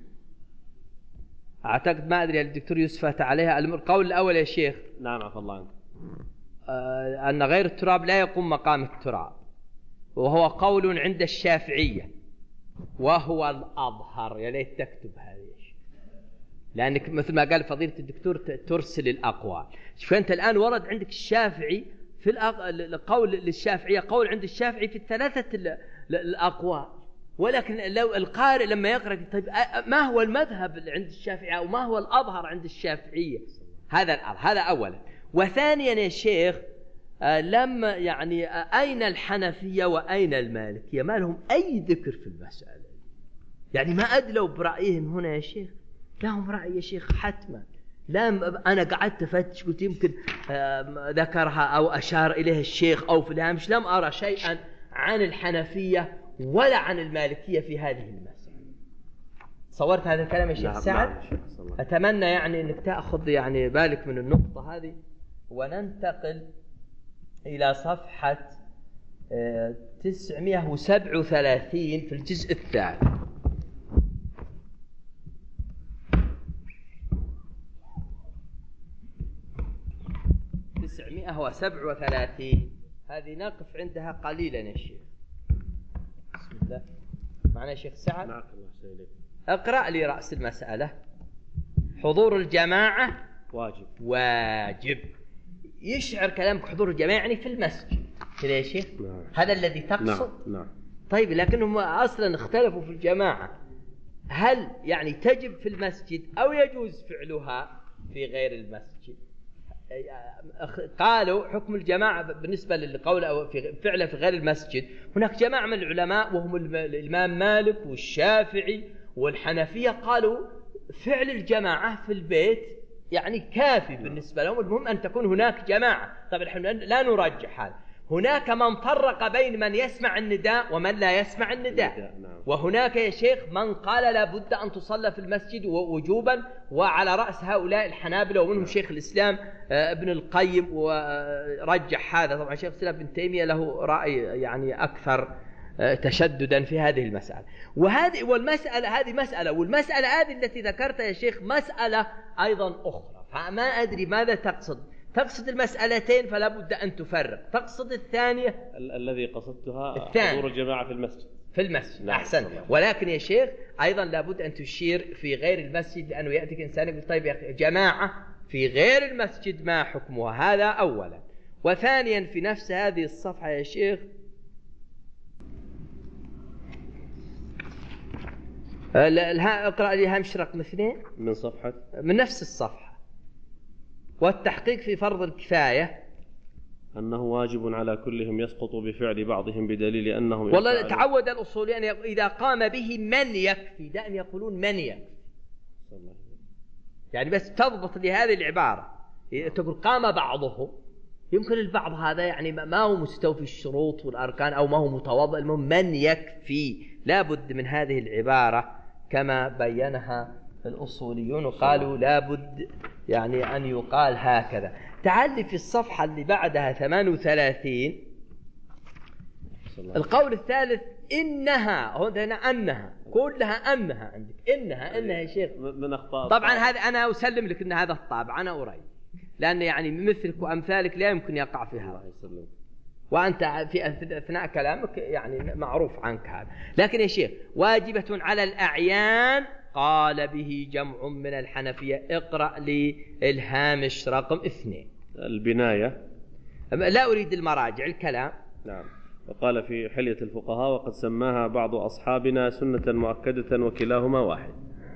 أعتقد ما أدري الدكتور يوسف فات عليها. القول الأول يا شيخ. نعم عفى الله عنك. آه أن غير التراب لا يقوم مقام التراب، وهو قول عند الشافعية وهو الأظهر. يا ليت تكتب هذا يا شيخ، لأنك مثل ما قال فضيلة الدكتور ترسل الأقوال. فأنت الآن ورد عندك الشافعي في القول للشافعية، قول عند الشافعي في الثلاثة الأقوال، ولكن لو القارئ لما يقرأ طيب ما هو المذهب عند الشافعية أو ما هو الأظهر عند الشافعية؟ هذا الأظهر. هذا أولا. وثانيا يا شيخ لما يعني أين الحنفية وأين المالكية؟ ما لهم أي ذكر في المسألة، يعني ما أدلوا برأيهم هنا يا شيخ، لهم رأي يا شيخ حتما. لا أنا قعدت أفتش قلت يمكن ذكرها أو أشار إليه الشيخ أو في الهامش، لم أرى شيئا عن الحنفية ولا عن المالكية في هذه المسألة. صورت هذا الكلام يا شيخ سعد؟ أتمنى يعني أنك تأخذ يعني بالك من النقطة هذه. وننتقل إلى صفحة تسعمئة وسبعة وثلاثين في الجزء الثالث. تسعمئة وسبعة وثلاثين هذه نقف عندها قليلا يا شيخ. بسم الله. معنا شيخ سعد؟ نعم. اقرأ لي رأس المسألة. حضور الجماعة واجب. واجب. يشعر كلامك حضور الجماعة يعني في المسجد كذا يا شيخ؟ نعم. هذا الذي تقصد؟ نعم. نعم. طيب لكنهم أصلا اختلفوا في الجماعة، هل يعني تجب في المسجد أو يجوز فعلها في غير المسجد؟ قالوا حكم الجماعة بالنسبة للقول أو في فعله في غير المسجد. هناك جماعة من العلماء وهم الإمام مالك والشافعي والحنفية قالوا فعل الجماعة في البيت يعني كافي بالنسبة لهم، المهم أن تكون هناك جماعة. طبعا نحن لا نرجح هذا. هناك من فرق بين من يسمع النداء ومن لا يسمع النداء، وهناك يا شيخ من قال لا بد أن تصلى في المسجد وجوبا، وعلى رأس هؤلاء الحنابلة ومنهم شيخ الإسلام ابن القيم ورجح هذا. طبعا شيخ الإسلام ابن تيمية له رأي يعني أكثر تشددا في هذه المسألة. وهذه والمسألة هذه مسألة، والمسألة هذه التي ذكرتها يا شيخ مسألة أيضا أخرى، فما أدري ماذا تقصد. تقصد المسألتين فلا بد أن تفرق. تقصد الثانية ال- الذي قصدتها الثاني. حضور الجماعة في المسجد. في المسجد. نعم. أحسن. ولكن يا شيخ أيضا لابد أن تشير في غير المسجد، لأنه يأتيك إنسان يقول طيب يا أخي جماعة في غير المسجد ما حكمها؟ هذا أولا. وثانيا في نفس هذه الصفحة يا شيخ اقرأ لي هامش رقم اثنين من صفحة من نفس الصفحة. والتحقيق في فرض الكفاية أنه واجب على كلهم يسقط بفعل بعضهم بدليل أنهم والله تعود الأصوليين يعني إذا قام به من يكفي، دائما يقولون من يكفي، يعني بس تضبط لهذه العبارة. تقول قام بعضهم، يمكن البعض هذا يعني ما هو مستوفي الشروط والأركان أو ما هو متواضع، المهم من يكفي. لا بد من هذه العبارة كما بينها الأصوليون وقالوا لا بد يعني أن يقال هكذا. تعال في الصفحة اللي بعدها ثمان وثلاثين القول الثالث إنها، هنا أنها كلها أنها عندك إنها إنها يا شيخ من أخطاء. طبعا هذا أنا أسلم لك أن هذا الطابع أنا أريد، لأن يعني مثلك وأمثالك لا يمكن يقع في هذا، وأنت في أثناء كلامك يعني معروف عنك هذا. لكن يا شيخ واجبة على الأعيان قال به جمع من الحنفية. اقرأ لي الهامش رقم اثنين. البناية. لا أريد المراجع، الكلام. نعم. وقال في حلية الفقهاء وقد سماها بعض أصحابنا سنة مؤكدة وكلاهما واحد.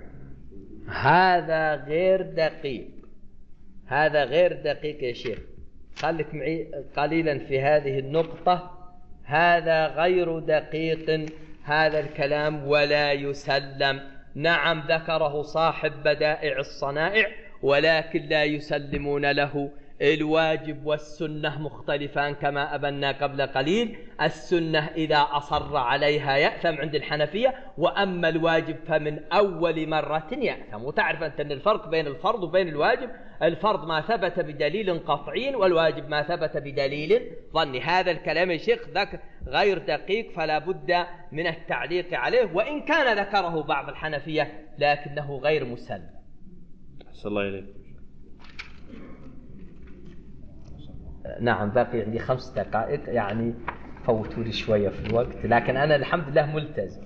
هذا غير دقيق، هذا غير دقيق يا شيخ. خليك معي قليلا في هذه النقطة. هذا غير دقيق هذا الكلام ولا يسلم. نعم ذكره صاحب بدائع الصنائع، ولكن لا يسلمون له. الواجب والسنة مختلفان كما أبنا قبل قليل. السنة إذا أصر عليها يأثم عند الحنفية، وأما الواجب فمن أول مرة يأثم. وتعرف أنت أن الفرق بين الفرض وبين الواجب، الفرض ما ثبت بدليل قطعي، والواجب ما ثبت بدليل ظني. هذا الكلام يا شيخ ذاك غير دقيق، فلا بد من التعليق عليه، وإن كان ذكره بعض الحنفية لكنه غير مسلم. أحسن الله إليك. نعم باقي عندي خمس دقائق، يعني فوتوا لي شوية في الوقت، لكن أنا الحمد لله ملتزم.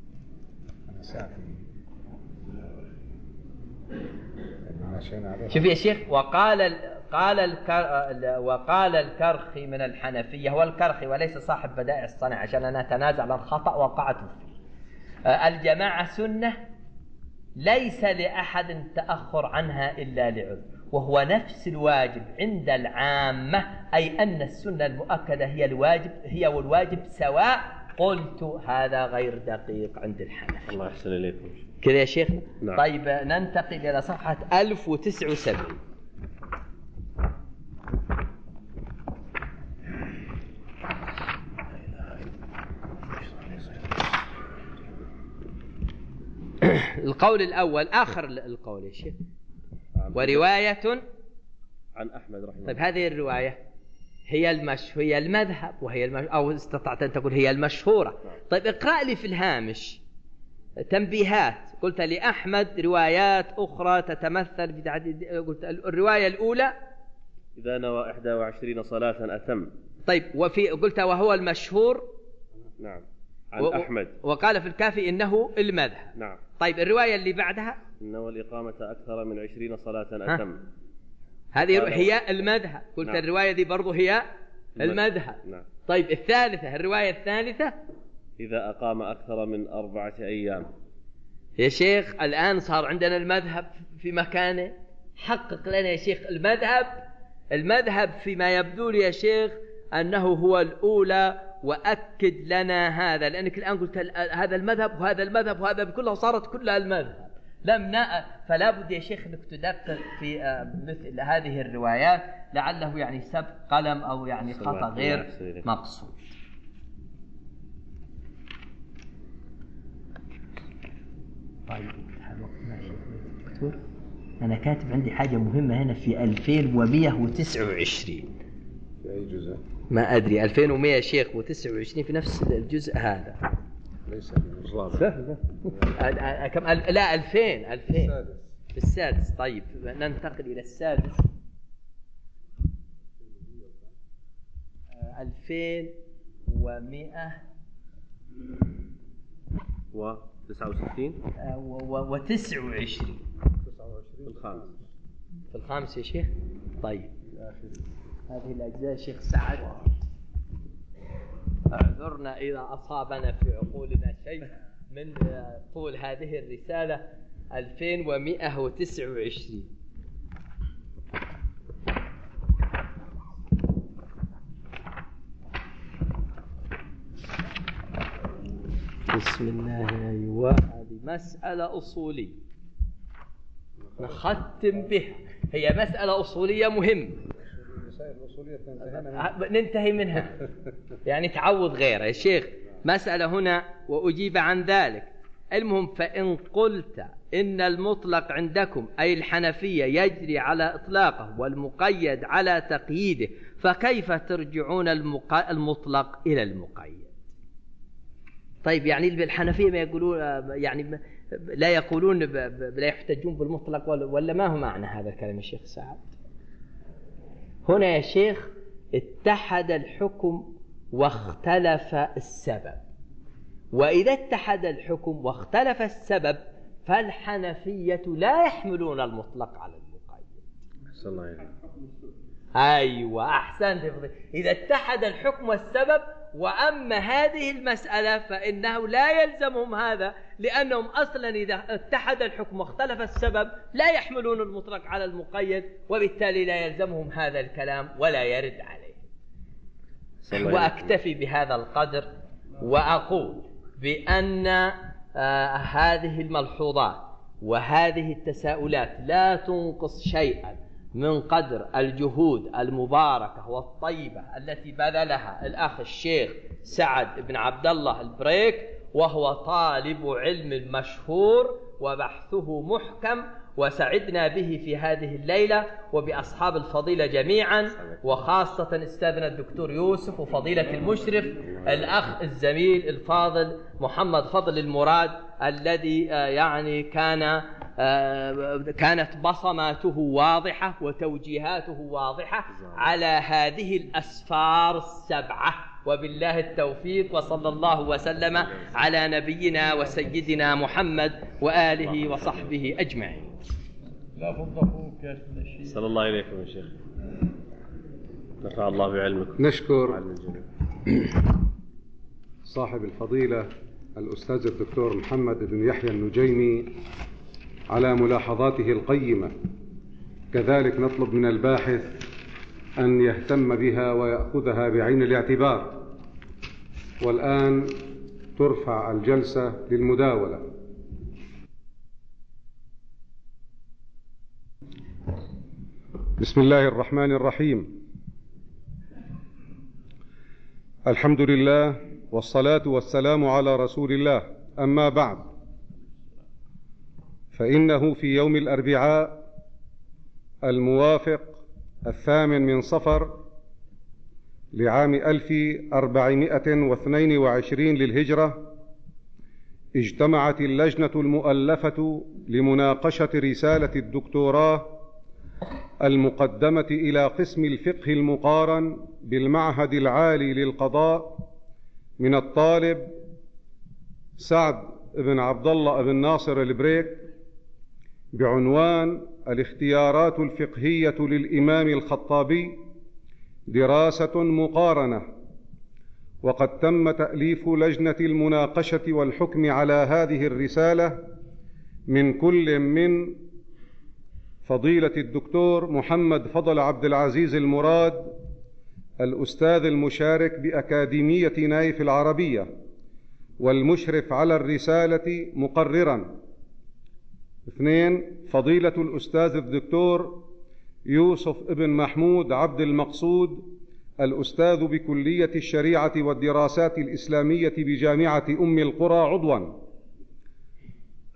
شوف يا شيخ، وقال قال الكر وقال الكرخي من الحنفية، هو الكرخي وليس صاحب بدائع الصنع عشان أنا أتنازع عن الخطأ وقعت فيه. الجماعة سنة ليس لأحد تأخر عنها إلا لعذر، وهو نفس الواجب عند العامة، أي أن السنة المؤكدة هي الواجب هي والواجب سواء. قلت هذا غير دقيق عند الحنفية. الله يحسن إليكم كذا يا شيخنا. نعم. طيب ننتقل إلى صفحة ألف وتسعة وسبعين. القول الأول آخر القول يا شيخ. ورواية عن أحمد رحمه الله. طيب هذه الرواية هي المش هي المذهب وهي المش... أو استطعت أن تقول هي المشهورة. طيب اقرأ لي في الهامش تنبيهات. قلت لأحمد روايات أخرى تتمثل بدعد... قلت الرواية الأولى إذا نوى إحدى وعشرين صلاة أتم. طيب وفي قلت وهو المشهور. نعم. عن و... أحمد. وقال في الكافي إنه المذهب. نعم. طيب الرواية اللي بعدها إنه الإقامة أكثر من عشرين صلاة أتم. هذه هي المذهب. قلت نعم. الرواية دي برضو هي المذهب. نعم. طيب الثالثة الرواية الثالثة إذا أقام أكثر من أربعة أيام. يا شيخ الآن صار عندنا المذهب في مكانه. حقق لنا يا شيخ المذهب. المذهب فيما يبدو لي يا شيخ أنه هو الأولى، وأكد لنا هذا، لأنك الآن قلت هذا المذهب وهذا المذهب وهذا كله صارت كلها المذهب. لم نا... فلا بد يا شيخ أنك تدقق في مثل هذه الروايات، لعله يعني سبق قلم أو يعني خطأ غير مقصود. طيب أنا كاتب عندي حاجة مهمة هنا في ألفين ومئة وتسعة وعشرين. في أي جزء؟ ما أدري. ألفين ومئة شيخ وتسعة وعشرين في نفس الجزء هذا. ليس الرابع. سهل. كم؟ لا ألفين. ألفين السادس. في السادس. طيب ننتقل إلى السادس. ألفين ومئة وتسعة وستين وتسعة وعشرين في الخامس. في الخامس يا شيخ. طيب هذه الأجزاء شيخ سعد اعذرنا إذا أصابنا في عقولنا شيء من طول هذه الرسالة. ألفين ومئة وتسعة وعشرين. بسم الله. أيوة هذه مسألة أصولية نختم بها. هي مسألة أصولية مهمة ننتهي منها يعني تعوض غيرها يا شيخ. مسألة هنا وأجيب عن ذلك. المهم فإن قلت إن المطلق عندكم أي الحنفية يجري على إطلاقه والمقيد على تقييده فكيف ترجعون المطلق إلى المقيد؟ طيب يعني بالحنفية ما يقولون يعني لا يقولون لا يحتجون بالمطلق ولا ما هو معنى هذا الكلام يا شيخ سعد؟ هنا يا شيخ اتحد الحكم واختلف السبب، وإذا اتحد الحكم واختلف السبب فالحنفية لا يحملون المطلق على المقيد. أحسن الله عليك. أيوة أحسنت. إذا اتحد الحكم والسبب. وأما هذه المسألة فإنه لا يلزمهم هذا لأنهم أصلا إذا اتحد الحكم واختلف السبب لا يحملون المطلق على المقيد وبالتالي لا يلزمهم هذا الكلام ولا يرد عليه. وأكتفي بهذا القدر وأقول بأن آه هذه الملحوظات وهذه التساؤلات لا تنقص شيئا من قدر الجهود المباركة والطيبة التي بذلها الأخ الشيخ سعد بن عبد الله البريك، وهو طالب علم مشهور وبحثه محكم، وسعدنا به في هذه الليلة وبأصحاب الفضيلة جميعا، وخاصة أستاذنا الدكتور يوسف وفضيلة المشرف الأخ الزميل الفاضل محمد فضل المراد الذي يعني كان كانت بصماته واضحة وتوجيهاته واضحة على هذه الأسفار السبعة. وبالله التوفيق، وصلى الله وسلم على نبينا وسيدنا محمد وآله وصحبه أجمعين. لا فضفوك يا شيخ. صلى الله عليكم يا شيخ. نفع الله بعلمك. نشكر صاحب الفضيلة الأستاذ الدكتور محمد بن يحيى النجيمي على ملاحظاته القيمة. كذلك نطلب من الباحث أن يهتم بها ويأخذها بعين الاعتبار. والآن ترفع الجلسة للمداولة. بسم الله الرحمن الرحيم. الحمد لله والصلاة والسلام على رسول الله. أما بعد، فإنه في يوم الأربعاء الموافق الثامن من صفر لعام ألف أربعمائة واثنين وعشرين للهجرة اجتمعت اللجنة المؤلفة لمناقشة رسالة الدكتوراه المقدمة إلى قسم الفقه المقارن بالمعهد العالي للقضاء من الطالب سعد بن عبد الله بن ناصر البريك بعنوان الاختيارات الفقهية للإمام الخطابي دراسة مقارنة. وقد تم تأليف لجنة المناقشة والحكم على هذه الرسالة من كل من فضيلة الدكتور محمد فضل عبد العزيز المراد الأستاذ المشارك بأكاديمية نايف العربية والمشرف على الرسالة مقرراً. اثنين، فضيلة الأستاذ الدكتور يوسف ابن محمود عبد المقصود الأستاذ بكلية الشريعة والدراسات الإسلامية بجامعة أم القرى عضواً.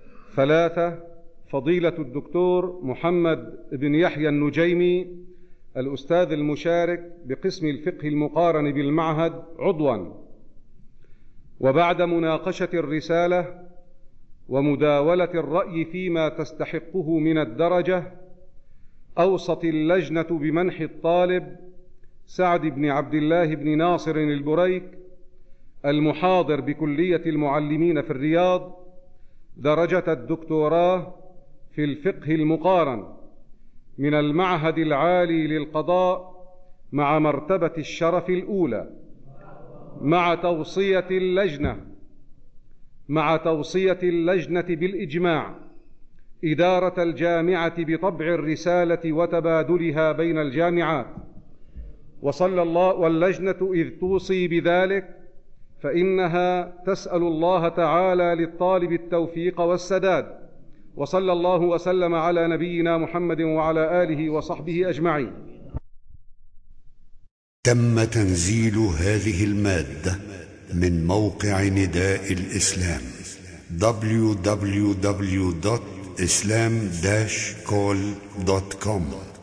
ثلاثة، فضيلة الدكتور محمد بن يحيى النجيمي الأستاذ المشارك بقسم الفقه المقارن بالمعهد عضوا. وبعد مناقشة الرسالة ومداولة الرأي فيما تستحقه من الدرجة، أوصت اللجنة بمنح الطالب سعد بن عبد الله بن ناصر البريك المحاضر بكلية المعلمين في الرياض درجة الدكتوراه في الفقه المقارن من المعهد العالي للقضاء مع مرتبة الشرف الأولى، مع توصية اللجنة مع توصية اللجنة بالإجماع إدارة الجامعة بطبع الرسالة وتبادلها بين الجامعات. وصلى الله واللجنة إذ توصي بذلك فإنها تسأل الله تعالى للطالب التوفيق والسداد. وصلى الله وسلم على نبينا محمد وعلى آله وصحبه أجمعين. تم تنزيل هذه المادة من موقع نداء الإسلام دبليو دبليو دبليو دوت islam dash call دوت كوم.